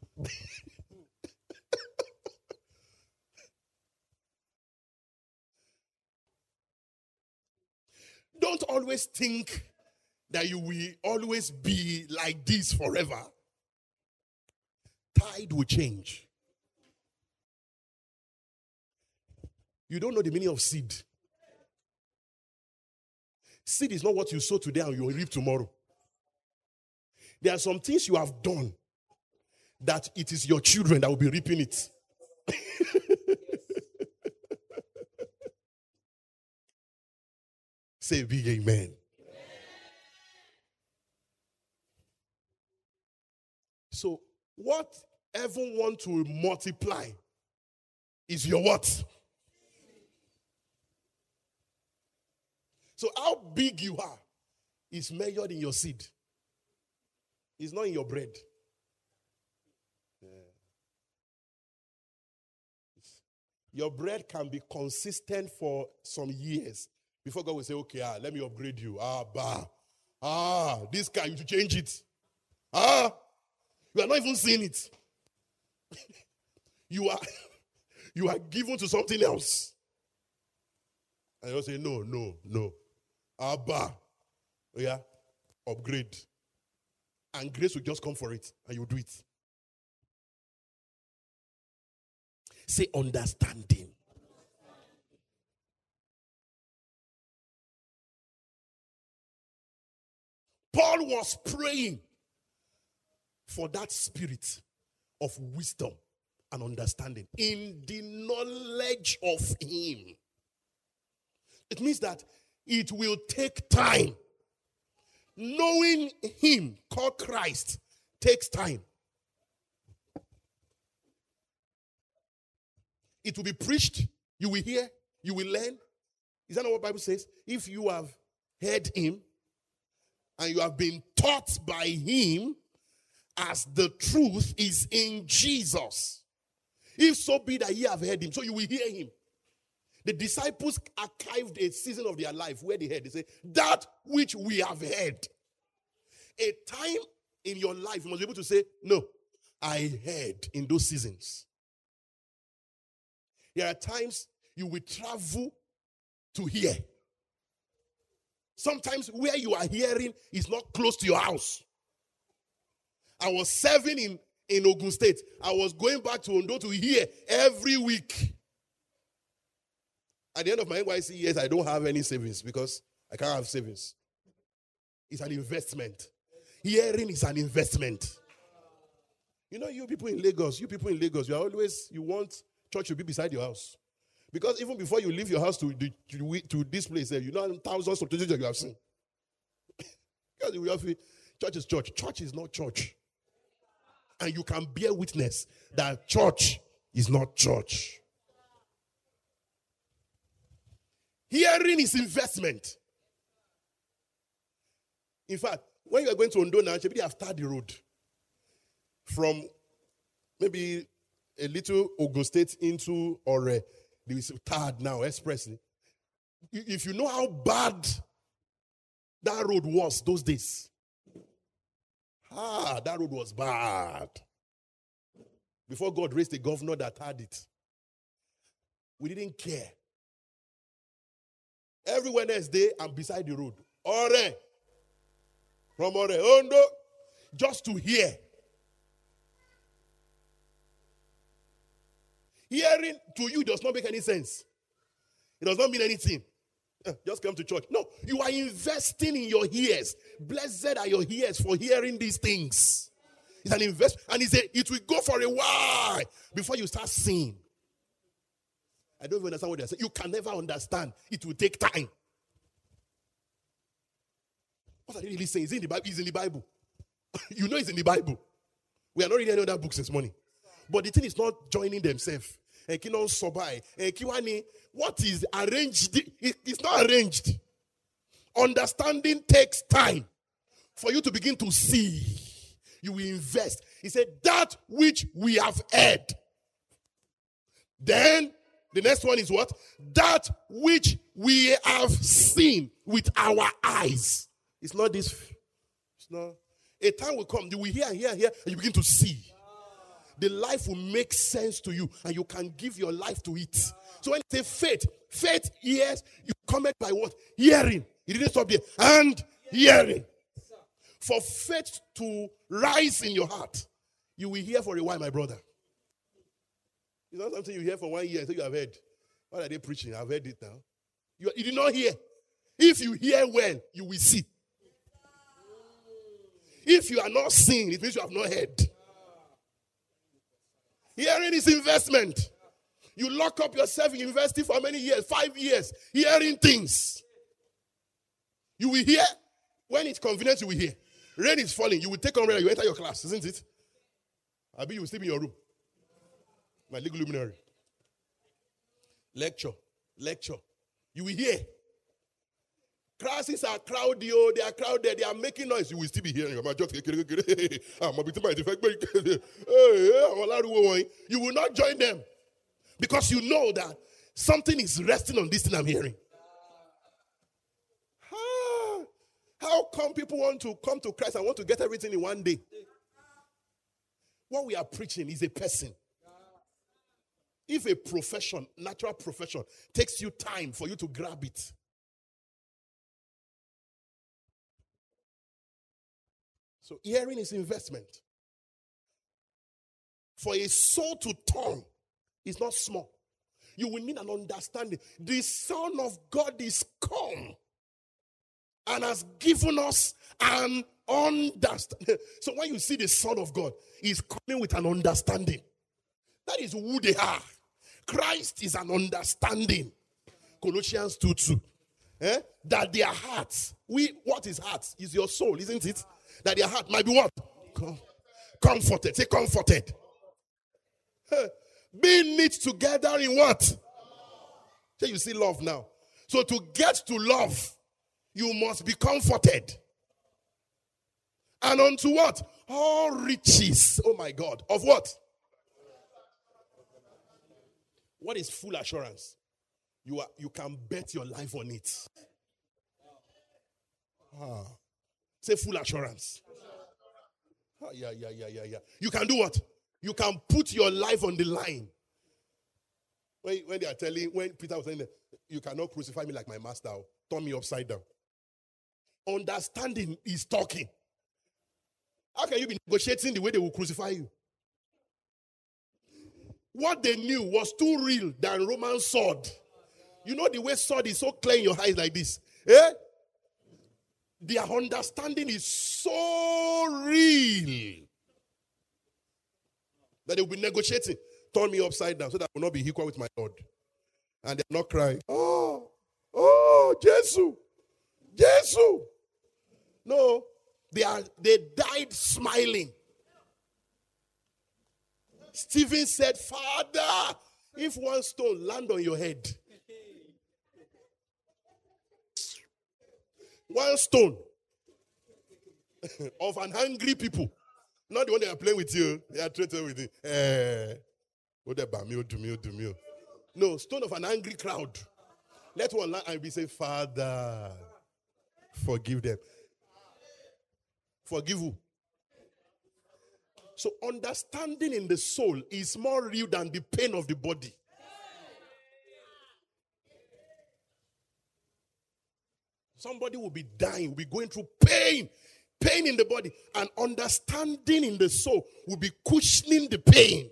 Speaker 3: Don't always think that you will always be like this forever. Tide will change. You don't know the meaning of seed. Seed is not what you sow today and you will reap tomorrow. There are some things you have done that it is your children that will be reaping it. Say big amen. So, what heaven want to multiply is your what? So, how big you are is measured in your seed. It's not in your bread. Yeah. Your bread can be consistent for some years before God will say, okay, ah, let me upgrade you. Ah, bah. Ah, this guy, you should change it. Ah. You are not even seeing it. you are you are given to something else. And you say, no, no, no. Abba. Yeah. Upgrade. And grace will just come for it. And you do it. Say understanding. Paul was praying for that spirit of wisdom and understanding in the knowledge of him. It means that it will take time. Knowing him, called Christ, takes time. It will be preached, you will hear, you will learn. Is that not what the Bible says? If you have heard him and you have been taught by him, as the truth is in Jesus. If so be that ye have heard him, so you will hear him. The disciples archived a season of their life where they heard. They say, that which we have heard. A time in your life, you must be able to say, no, I heard in those seasons. There are times you will travel to hear. Sometimes where you are hearing is not close to your house. I was serving in, in Ogun State. I was going back to Ondo to hear every week. At the end of my N Y C years, I don't have any savings because I can't have savings. It's an investment. Hearing is an investment. You know, you people in Lagos, you people in Lagos, you are always, you want church to be beside your house. Because even before you leave your house to, the, to, to this place, you know thousands of churches you have seen. Because we have, church is church. Church is not church. And you can bear witness that church is not church. Hearing is investment. In fact, when you are going to Ondo now, maybe after the road, from maybe a little Ogun State into or uh, the third now, expressly. If you know how bad that road was those days, ah, that road was bad. Before God raised a governor that had it, we didn't care. Every Wednesday, I'm beside the road. Ore. From Ore. Ondo. Just to hear. Hearing to you does not make any sense. It does not mean anything. Just come to church. No, you are investing in your ears. Blessed are your ears for hearing these things. It's an investment. And he said it will go for a while before you start seeing. I don't even understand what they're saying. You can never understand. It will take time. What are they really saying? Is it in the Bible? It's in the Bible. You know it's in the Bible. We are not reading any other books this morning. But the thing is not joining themselves. What is arranged? It's not arranged. Understanding takes time for you to begin to see. You will invest. He said, that which we have heard. Then, the next one is what? That which we have seen with our eyes. It's not this. It's not. A time will come. You will hear, hear, hear, and you begin to see. The life will make sense to you, and you can give your life to it. So when you say faith, faith, yes, you comment by what? Hearing. It didn't stop there. And hearing. For faith to rise in your heart, you will hear for a while, my brother. It's not something you hear for one year, so you have heard. What are they preaching? I've heard it now. You, you did not hear. If you hear well, you will see. If you are not seeing, it means you have not heard. Hearing is investment. You lock up yourself in university for how many years? Five years. Hearing things. You will hear. When it's convenient, you will hear. Rain is falling. You will take umbrella. You enter your class, isn't it? I bet you will sleep in your room. My legal luminary. Lecture. Lecture. You will hear. Classes are crowded. Oh, they are crowded. They are making noise. You will still be hearing. You will not join them. Because you know that something is resting on this thing I'm hearing. How, how come people want to come to Christ and want to get everything in one day? What we are preaching is a person. If a profession, natural profession, takes you time for you to grab it. So hearing is investment. For a soul to turn is not small. You will need an understanding. The Son of God is come and has given us an understanding. So when you see the Son of God, he's coming with an understanding. That is who they are. Christ is an understanding. Colossians two two. Eh? That their hearts, we what is heart? Is your soul, isn't it? That their heart might be what? Com- comforted. Say comforted. Eh? Being knit together in what? So you see love now. So to get to love, you must be comforted. And unto what? All riches. Oh my God. Of what? What is full assurance? You are you can bet your life on it. Ah. Say full assurance. Ah, yeah, yeah, yeah, yeah, yeah. You can do what? You can put your life on the line. When, when they are telling, when Peter was saying that, you cannot crucify me like my master, turn me upside down. Understanding is talking. How can you be negotiating the way they will crucify you? What they knew was too real than Roman sword. You know the way sword is so clear in your eyes like this. Eh? Their understanding is so real that they will be negotiating. Turn me upside down so that I will not be equal with my Lord. And they're not crying. Oh, oh, Jesus, Jesus. No, they are. They died smiling. Stephen said, Father, if one stone land on your head, one stone of an angry people, not the one that are playing with you, they are trading with you. Eh, no, stone of an angry crowd. Let one land and be say, Father, forgive them. Forgive who? So understanding in the soul is more real than the pain of the body. Somebody will be dying, will be going through pain, pain in the body, and understanding in the soul will be cushioning the pain.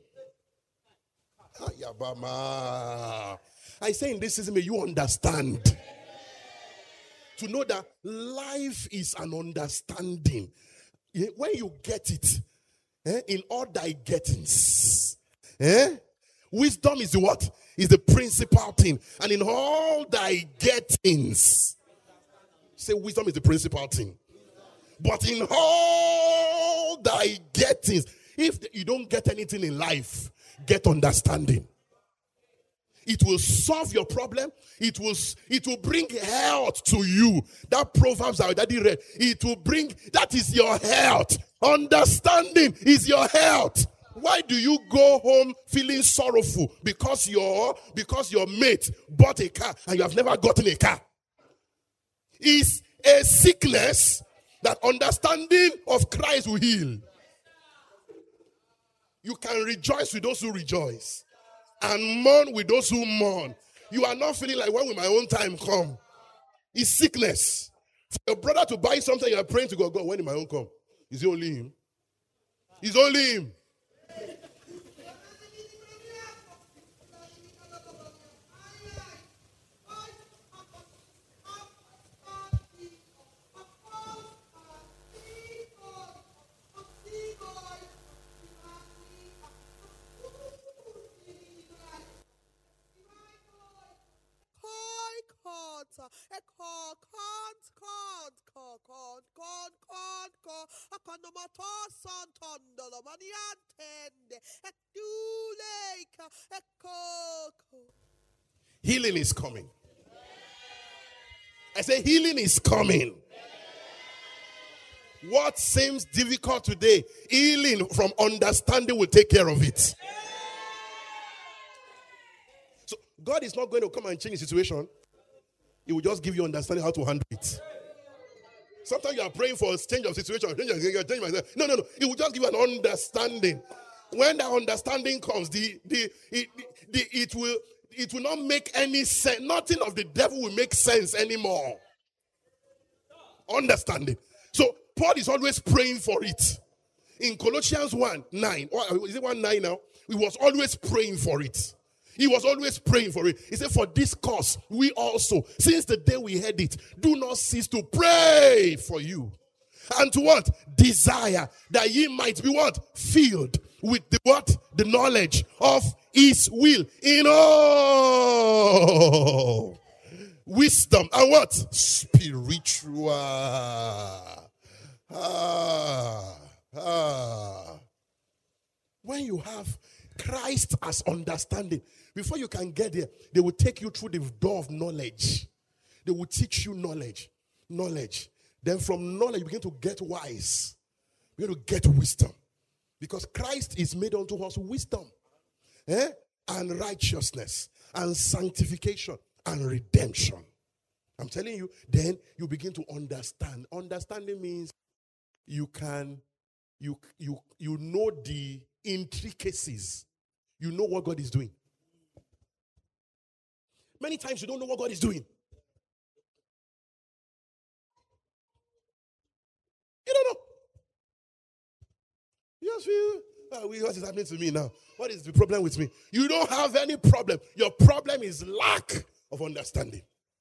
Speaker 3: I say in this season, may you understand. To know that life is an understanding. When you get it, eh, in all thy gettings, eh, wisdom is the what? is the principal thing. And in all thy gettings, say wisdom is the principal thing. But in all thy gettings, if you don't get anything in life, get understanding. It will solve your problem. It will, it will bring health to you. That Proverbs I already read. It will bring, that is your health. Understanding is your health. Why do you go home feeling sorrowful? Because your, because your mate bought a car and you have never gotten a car. It's a sickness that understanding of Christ will heal. You can rejoice with those who rejoice and mourn with those who mourn. You are not feeling like, when will my own time come? It's sickness. For your brother to buy something, you are praying to God, God, when will my own come? Is it only him? It's only him. Healing is coming. I say healing is coming. What seems difficult today, healing from understanding will take care of it. So God is not going to come and change the situation. He will just give you understanding how to handle it. Sometimes you are praying for a change of situation. Change of, change of, no, no, no. He will just give you an understanding. When that understanding comes, the, the, it, the, it will it will not make any sense. Nothing of the devil will make sense anymore. Understanding. So Paul is always praying for it. In Colossians one nine, or is it one nine now? He was always praying for it. He was always praying for it. He said, for this cause, we also, since the day we heard it, do not cease to pray for you. And to what? Desire that ye might be what? Filled with the what? The knowledge of his will in all wisdom and what? Spiritual. Ah, ah. When you have Christ as understanding, before you can get there, they will take you through the door of knowledge. They will teach you knowledge. Knowledge. Then from knowledge, you begin to get wise. You begin to get wisdom. Because Christ is made unto us wisdom. Eh? And righteousness. And sanctification. And redemption. I'm telling you, then you begin to understand. Understanding means you can, you, you, you know the intricacies. You know what God is doing. Many times you don't know what God is doing. You don't know. You just feel, oh, what is happening to me now? What is the problem with me? You don't have any problem. Your problem is lack of understanding.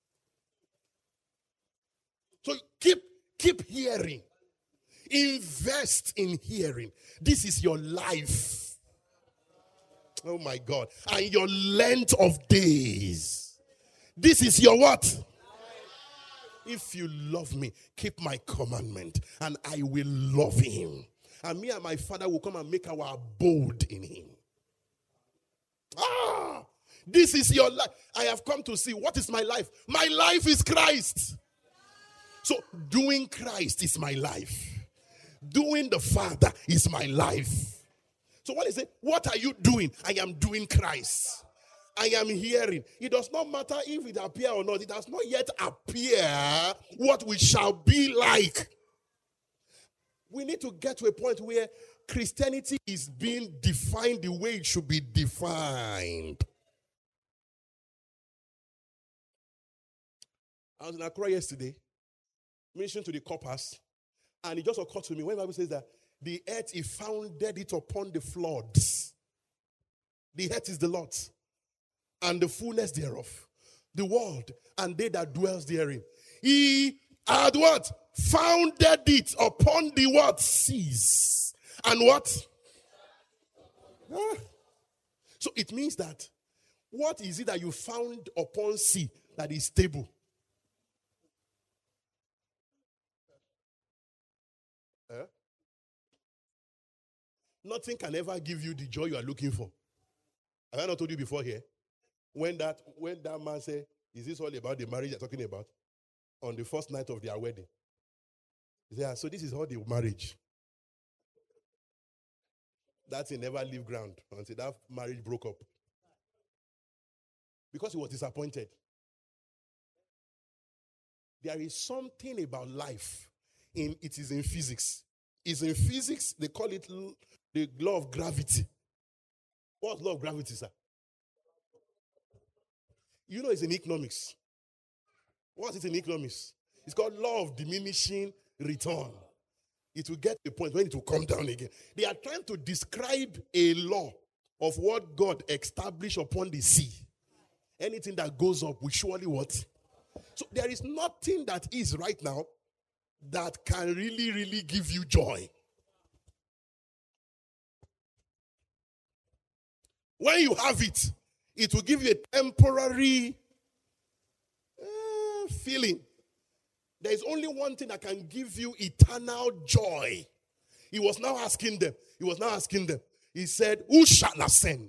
Speaker 3: So keep, keep hearing. Invest in hearing. This is your life. Oh my God. And your length of days. This is your what? If you love me, keep my commandment, and I will love him. And me and my Father will come and make our abode in him. Ah, this is your life. I have come to see, what is my life? My life is Christ. So doing Christ is my life. Doing the Father is my life. So what is it? What are you doing? I am doing Christ. I am hearing. It does not matter if it appear or not. It does not yet appear what we shall be like. We need to get to a point where Christianity is being defined the way it should be defined. I was in Accra yesterday, ministering to the corpers, and it just occurred to me when the Bible says that the earth, he founded it upon the floods. The earth is the Lord's, and the fullness thereof, the world, and they that dwells therein. He had what? Founded it upon the what? Seas. And what? Ah. So it means that What is it that you found upon sea that is stable? Eh? Nothing can ever give you the joy you are looking for. Have I not told you before here? When that when that man said, is this all about the marriage you're talking about? On the first night of their wedding. He said, so this is all the marriage. That thing never leave ground until that marriage broke up. Because he was disappointed. There is something about life. In, it is in physics. It's in physics, they call it the law of gravity. What's law of gravity, sir? You know it's in economics. What's it in economics? It's called law of diminishing return. It will get to a point when it will come down again. They are trying to describe a law of what God established upon the sea. Anything that goes up will surely what? So there is nothing that is right now that can really, really give you joy. When you have it, it will give you a temporary uh, feeling. There is only one thing that can give you eternal joy. He was now asking them. He was now asking them. He said, who shall ascend?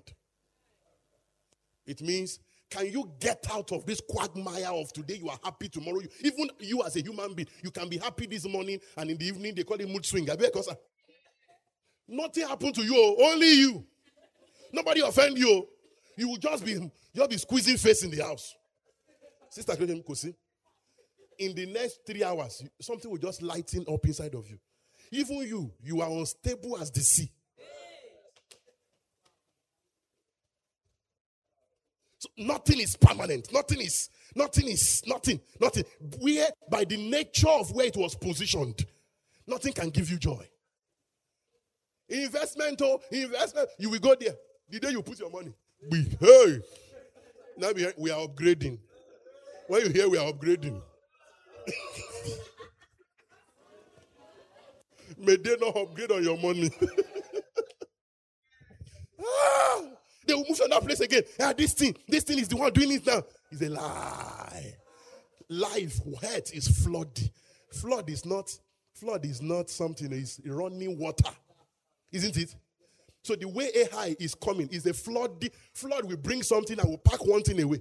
Speaker 3: It means, can you get out of this quagmire of today? You are happy tomorrow. You, even you as a human being, you can be happy this morning and in the evening they call it mood swing. Because nothing happened to you, only you. Nobody offend you. You will just be just be squeezing face in the house. Sister Kosi, in the next three hours, something will just lighten up inside of you. Even you, you are unstable as the sea. So nothing is permanent. Nothing is, nothing is, nothing, nothing. Where, by the nature of where it was positioned, nothing can give you joy. Investment, oh, investment, you will go there. The day you put your money, we, hey, now we are, we are upgrading. When you hear we are upgrading, may they not upgrade on your money. ah, they will move to another place again. Ah, this thing, this thing is the one doing it now. It's a lie. Life, health is flood. Flood is not, flood is not something, it's running water. Isn't it? So the way A I is coming is a flood. Flood will bring something and will pack one thing away.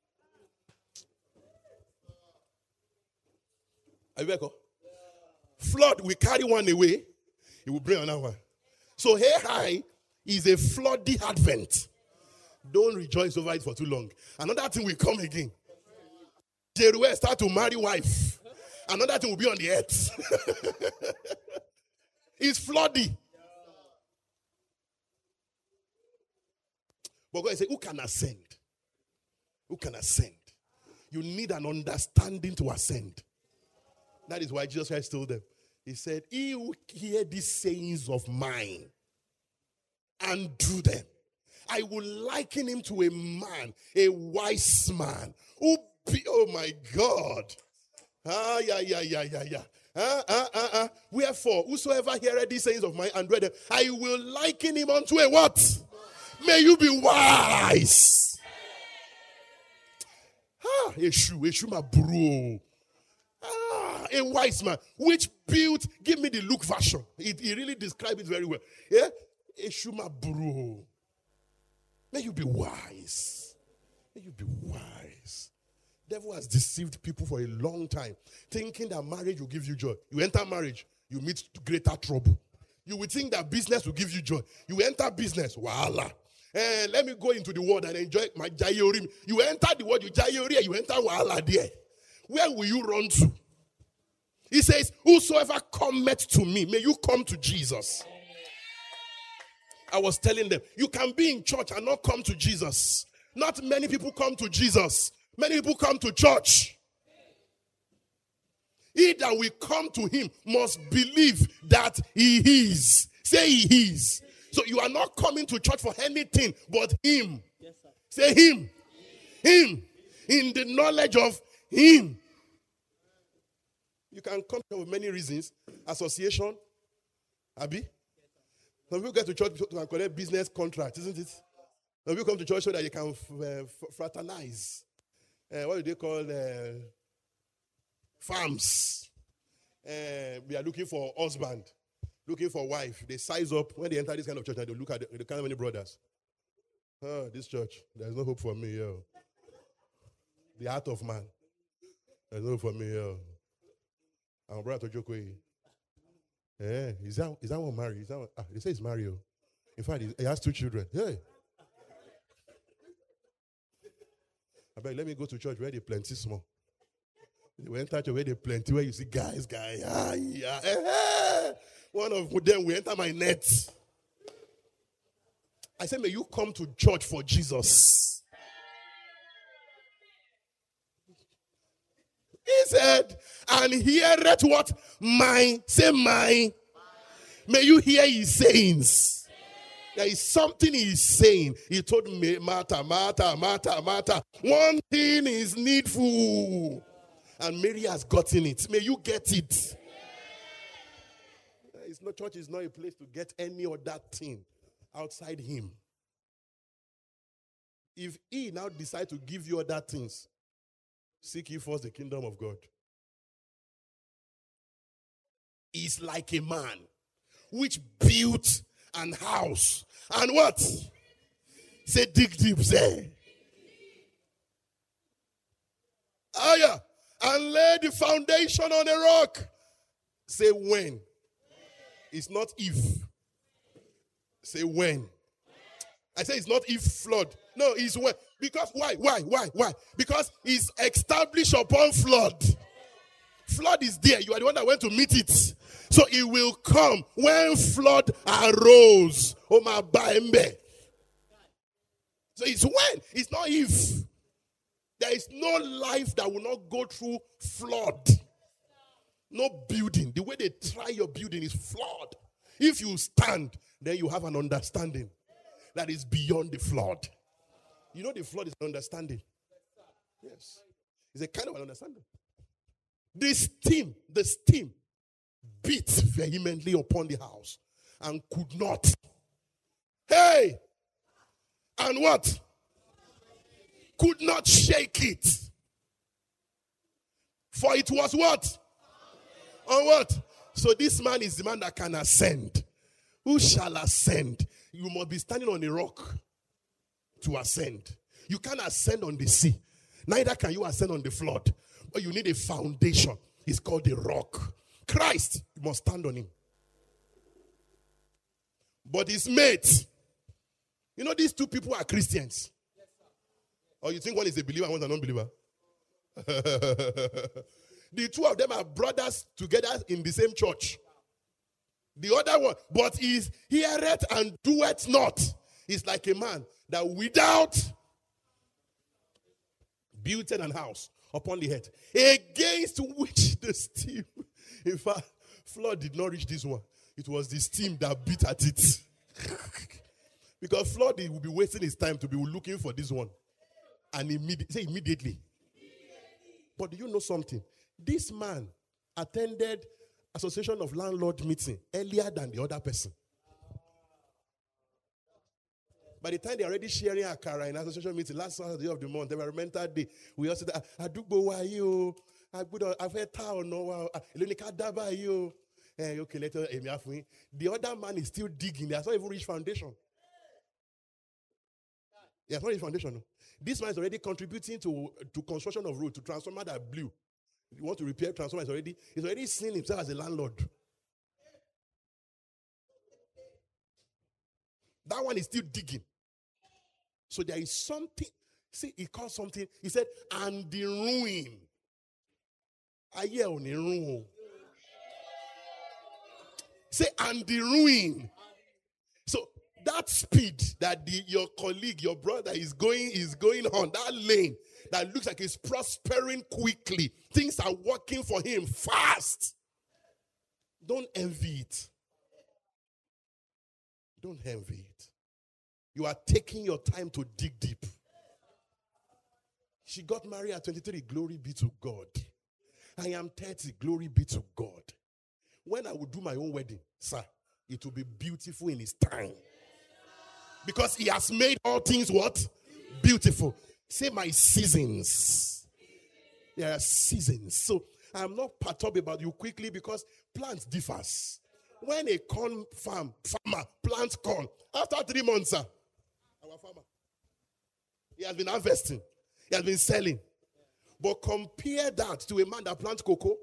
Speaker 3: Are you back? Flood will carry one away. It will bring another one. So A I is a floody advent. Don't rejoice over it for too long. Another thing will come again. Jeruel start to marry wife. Another thing will be on the earth. It's floody. But God said, who can ascend? Who can ascend? You need an understanding to ascend. That is why Jesus Christ told them. He said, he who hear these sayings of mine and do them, I will liken him to a man, a wise man, who be, oh my God. Ah, yeah, yeah, yeah, yeah, yeah. Ah, ah, ah, ah. Wherefore, whosoever heareth these sayings of mine and read them, I will liken him unto a what? May you be wise. Ah, Eshu, Eshu, my bro. Ah, a wise man, which built, give me the Luke version. It, it really describes it very well. Yeah? Eshu, my bro. May you be wise. May you be wise. Devil has deceived people for a long time, thinking that marriage will give you joy. You enter marriage, you meet greater trouble. You will think that business will give you joy. You enter business, voila. And let me go into the world and enjoy my jayori. You enter the world, you jayori, you enter voila there. Where will you run to? He says, whosoever cometh to me, may you come to Jesus. I was telling them, you can be in church and not come to Jesus. Not many people come to Jesus. Many people come to church. He that will come to him must believe that he is. Say he is. So you are not coming to church for anything but him. Yes, say him. Him. In the knowledge of him. You can come here with many reasons. Association. Abi. Some people get to church to collect business contract, isn't it? When you come to church so that you can uh, fraternize. Uh, what do they call uh, farms? Uh, we are looking for husband, looking for wife. They size up. When they enter this kind of church, they look at the, the kind of many brothers. Oh, this church, there's no hope for me, yo. The heart of man. There's no hope for me, yo. I'm brother to Jokwe. Yeah, is that is that one married? Is that one, ah, they say it's Mario. In fact, he has two children. Hey. I beg, let me go to church where they plenty small. We enter church where they plenty, where you see guys, guys. Ah, yeah. Hey, hey. One of them will enter my net. I said, may you come to church for Jesus. He said, and heareth what? My, say my. May you hear his sayings. There is something he is saying. He told me, Martha, Martha, Martha, Martha. One thing is needful. And Mary has gotten it. May you get it. It's not, church is not a place to get any other thing outside him. If he now decides to give you other things, seek ye first the kingdom of God. He's like a man which built an house. And what? Say dig deep, say. Ah, yeah. And lay the foundation on a rock. Say when. It's not if. Say when. I say it's not if flood. No, it's when. Because why? Why? Why? Why? Because it's established upon flood. Flood is there. You are the one that went to meet it. So it will come when flood arose. Oh my baembe. So it's when. It's not if. There is no life that will not go through flood. No building. The way they try your building is flood. If you stand, then you have an understanding that is beyond the flood. You know the flood is an understanding. Yes. It's a kind of an understanding. The steam, the steam beat vehemently upon the house and could not. Hey! And what? Could not shake it. For it was what? On what? So this man is the man that can ascend. Who shall ascend? You must be standing on a rock to ascend. You can't ascend on the sea. Neither can you ascend on the flood. But you need a foundation. It's called a rock. Christ, you must stand on him. But his mates, you know these two people are Christians. Or you think one is a believer and one is a non-believer? The two of them are brothers together in the same church. The other one, but is heareth and doeth not. Is like a man that without built an house upon the head, against which the steam, in fact, flood did not reach this one. It was the steam that beat at it. Because flood will be wasting his time to be looking for this one. And immediately, say immediately. But do you know something? This man attended Association of Landlord meeting earlier than the other person. By the time they're already sharing akara in association meeting, last Saturday of the month, environmental day, we also said, Adugbo wa yo, I've town no, Elonika daba yo. Okay, later, the other man is still digging. He has not even reached foundation. He has not reached foundation. No. This man is already contributing to, to construction of road, to transformer that blew. You want to repair transformer, he's already, he's already seen himself as a landlord. That one is still digging. So there is something. See, he called something. He said, and the ruin. Aye, on the ruin. Say, and the ruin. So that speed that the, your colleague, your brother is going, is going on, that lane that looks like it's prospering quickly. Things are working for him fast. Don't envy it. Don't envy it. You are taking your time to dig deep. She got married at twenty-three. Glory be to God. I am thirty. Glory be to God. When I will do my own wedding, sir, it will be beautiful in its time. Because he has made all things what? Beautiful. Say my seasons. There are seasons. So I'm not perturbed about you quickly because plants differs. When a corn farm farmer plants corn, after three months, sir, our farmer, he has been harvesting, he has been selling. But compare that to a man that plants cocoa.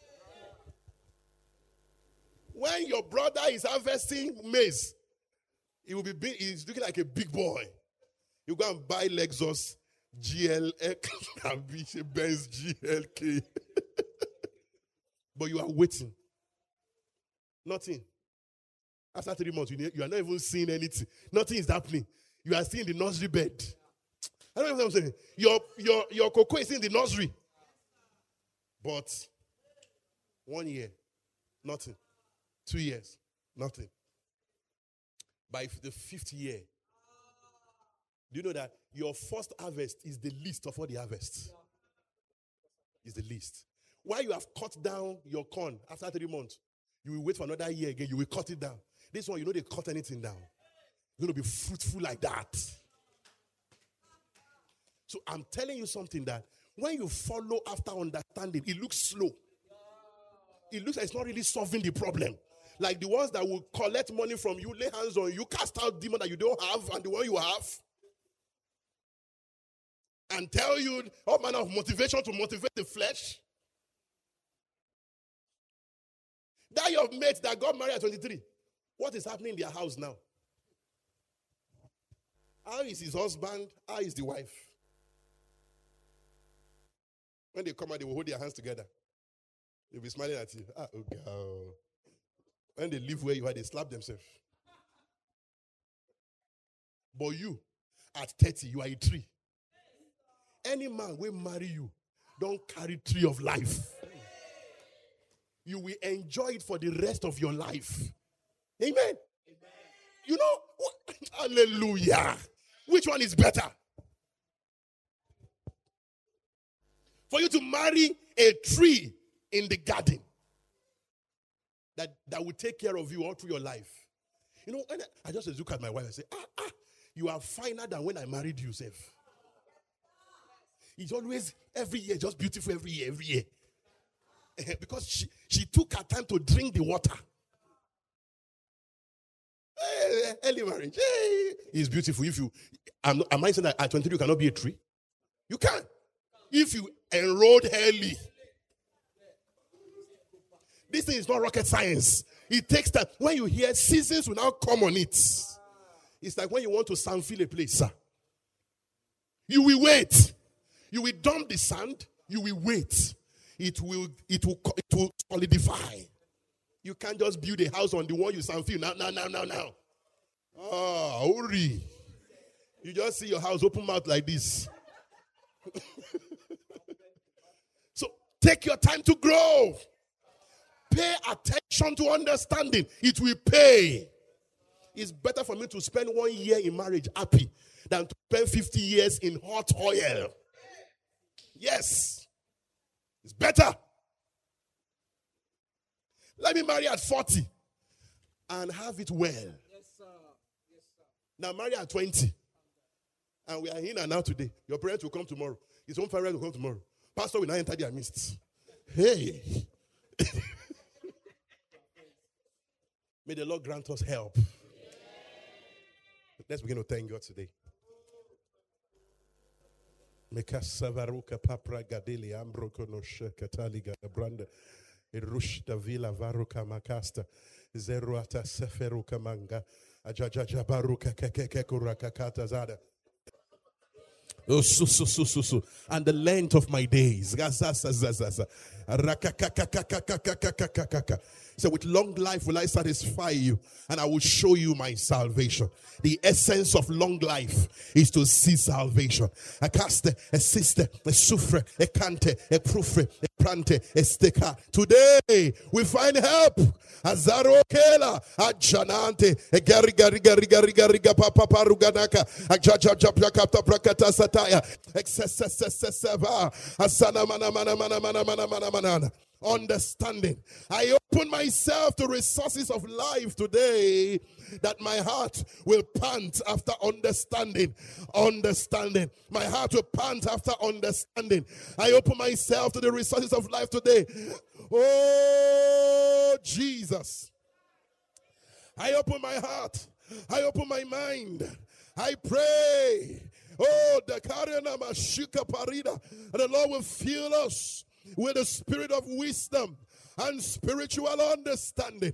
Speaker 3: When your brother is harvesting maize, he will be big, he's looking like a big boy. You go and buy Lexus G L X and Benz G L K. But you are waiting. Nothing. After three months, you are not even seeing anything. Nothing is happening. You are still in the nursery bed. I don't know what I'm saying. Your, your, your cocoa is in the nursery. But one year, nothing. Two years, nothing. By the fifth year, do you know that your first harvest is the least of all the harvests? Is the least. While you have cut down your corn after three months, you will wait for another year again. You will cut it down. This one, you know they cut anything down. It's going to be fruitful like that. So I'm telling you something that when you follow after understanding, it looks slow. It looks like it's not really solving the problem. Like the ones that will collect money from you, lay hands on you, cast out demons that you don't have and the one you have. And tell you all manner of motivation to motivate the flesh. That your mate that got married at twenty-three, what is happening in their house now? How is his husband? How is the wife? When they come out, they will hold their hands together. They'll be smiling at you. Ah, oh God. When they live where you are, they slap themselves. But you, at thirty, you are a tree. Any man will marry you, don't carry tree of life. You will enjoy it for the rest of your life. Amen. Amen. You know, what? Hallelujah. Which one is better? For you to marry a tree in the garden that, that will take care of you all through your life. You know, when I, I just look at my wife and say, ah, ah, you are finer than when I married you, Seth. It's always every year, just beautiful every year, every year. Because she, she took her time to drink the water. Hey, early marriage. Hey, it's beautiful. If you, I'm, am I saying that at twenty-three you cannot be a tree? You can. If you enrolled early. This thing is not rocket science. It takes time. When you hear seasons will now come on it. It's like when you want to sandfill a place, sir. You will wait. You will dump the sand. You will wait. It will, it will, it will solidify. You can't just build a house on the one you sandfill. Now, now, now, now, now. Ah, hurry. You just see your house open mouth like this. So take your time to grow. Pay attention to understanding. It will pay. It's better for me to spend one year in marriage happy than to spend fifty years in hot oil. Yes. It's better. Let me marry at forty and have it well. Yes, sir. Yes, sir. Now marry at twenty. And we are in and out today. Your parents will come tomorrow. His own parents will come tomorrow. Pastor will not enter their midst. Hey. May the Lord grant us help. Yeah. Let's begin to thank God today. Meka savaruka papra gadeli ambroko no shekataliga branda irush davila varuka makasta zeruata seferuka manga ajajaja baruka kekekekura kata zada. Oh, so, so, so, so, so. And the length of my days. So with long life will I satisfy you, and I will show you my salvation. The essence of long life is to see salvation. A caste, a sister, a suffre, a cante, a prufre, a prante, a sticker. Today we find help. Azaro kela, a janante, a gari gari gari gari gari papa paruganaka, a jaja japakata prakata sataya, excesseva, asana mana mana mana mana mana mana mana. understanding. I open myself to resources of life today, that my heart will pant after understanding. Understanding. My heart will pant after understanding. I open myself to the resources of life today. Oh, Jesus. I open my heart. I open my mind. I pray. Oh, the Kariana Mashika Parida. And the Lord will fill us with the spirit of wisdom and spiritual understanding.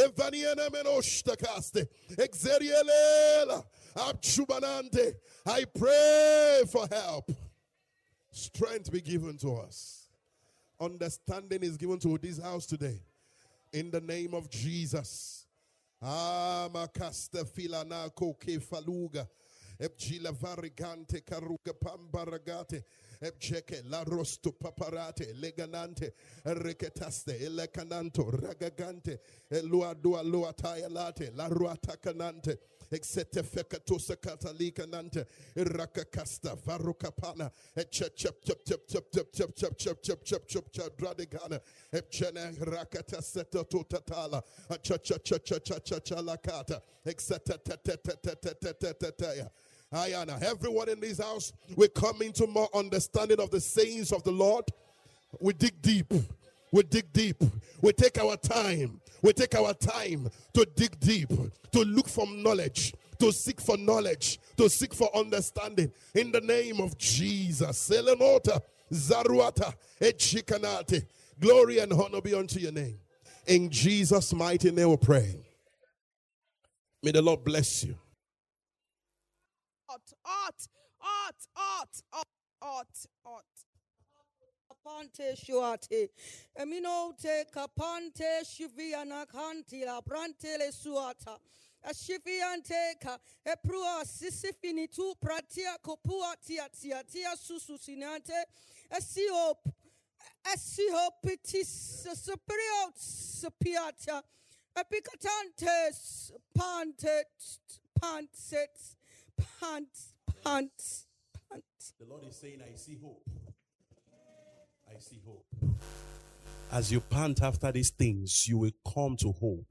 Speaker 3: I pray for help. Strength be given to us. Understanding is given to this house today. In the name of Jesus. Ah, makasta filana koke faluga. Ebjila varigante karuka pambaragate. Ebjeke la rosto paparate leganante reketaste elekananto ragagante eluadua luataya late la ruatakanante exete fekatosa katalikanante irakakasta varukapana echep chep chep chep chep chep chep chep chep chep chep chep chep dradigana echene rakata seta totatala cha cha cha cha cha cha cha lakata exete te te te te te te te te. Ayana, everyone in this house, we come into more understanding of the sayings of the Lord. We dig deep. We dig deep. We take our time. We take our time to dig deep, to look for knowledge, to seek for knowledge, to seek for understanding. In the name of Jesus. Selenota, Zaruata, Echikanate. Glory and honor be unto your name. In Jesus' mighty name we pray. May the Lord bless you.
Speaker 4: Art, art, art, art, art, art. Apante shuate, emino te kapante shiviana kanti la brante le suata. A shiviante ka eprua sisifini tu pratia kopua tia tia tia sususinante. A siop, a siopitis superior sapiata. Epicatantes pantet pantsets. Pants, pants, pants.
Speaker 3: The Lord is saying, I see hope. I see hope. As you pant after these things, you will come to hope.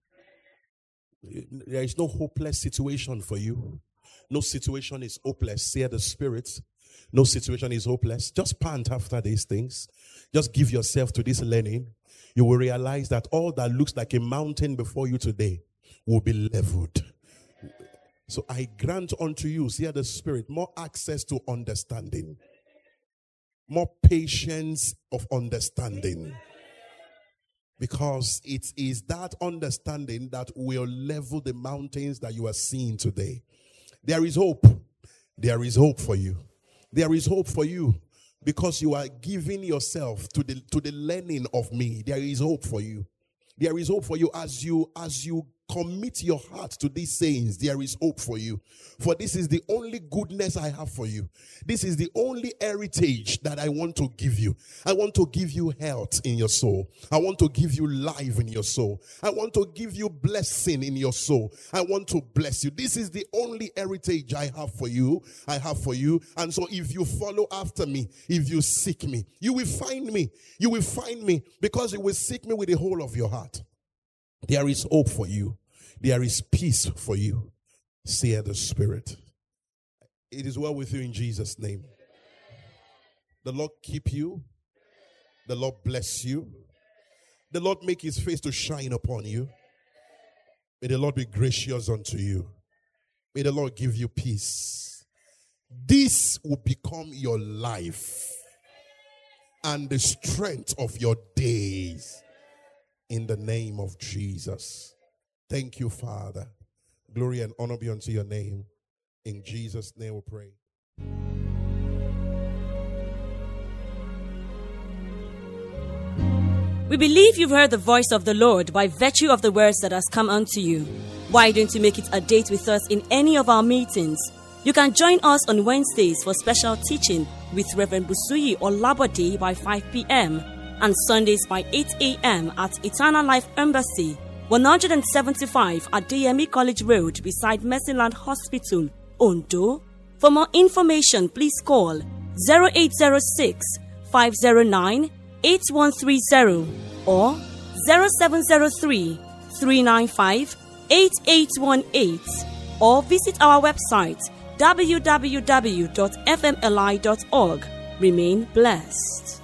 Speaker 3: There is no hopeless situation for you. No situation is hopeless. Say the Spirit. No situation is hopeless. Just pant after these things. Just give yourself to this learning. You will realize that all that looks like a mountain before you today will be leveled. So I grant unto you, hear the Spirit, more access to understanding, more patience of understanding, because it is that understanding that will level the mountains that you are seeing today. There is hope. There is hope for you. There is hope for you because you are giving yourself to the to the learning of me. There is hope for you. There is hope for you as you as you commit your heart to these sayings. There is hope for you. For this is the only goodness I have for you. This is the only heritage that I want to give you. I want to give you health in your soul. I want to give you life in your soul. I want to give you blessing in your soul. I want to bless you. This is the only heritage I have for you. I have for you. And so if you follow after me, if you seek me, you will find me. You will find me because you will seek me with the whole of your heart. There is hope for you. There is peace for you. Say the Spirit. It is well with you in Jesus' name. The Lord keep you. The Lord bless you. The Lord make his face to shine upon you. May the Lord be gracious unto you. May the Lord give you peace. This will become your life and the strength of your days. In the name of Jesus. Thank you, Father. Glory and honor be unto your name. In Jesus' name we pray.
Speaker 2: We believe you've heard the voice of the Lord by virtue of the words that has come unto you. Why don't you make it a date with us in any of our meetings? You can join us on Wednesdays for special teaching with Reverend Busuyi Olabode by five p.m. and Sundays by eight a.m. at Eternal Life Embassy, one seventy-five at D M E College Road beside Mercyland Hospital, Ondo. For more information, please call zero eight zero six, five zero nine, eight one three zero or zero seven zero three, three nine five, eight eight one eight, or visit our website w w w dot f m l i dot org. Remain blessed.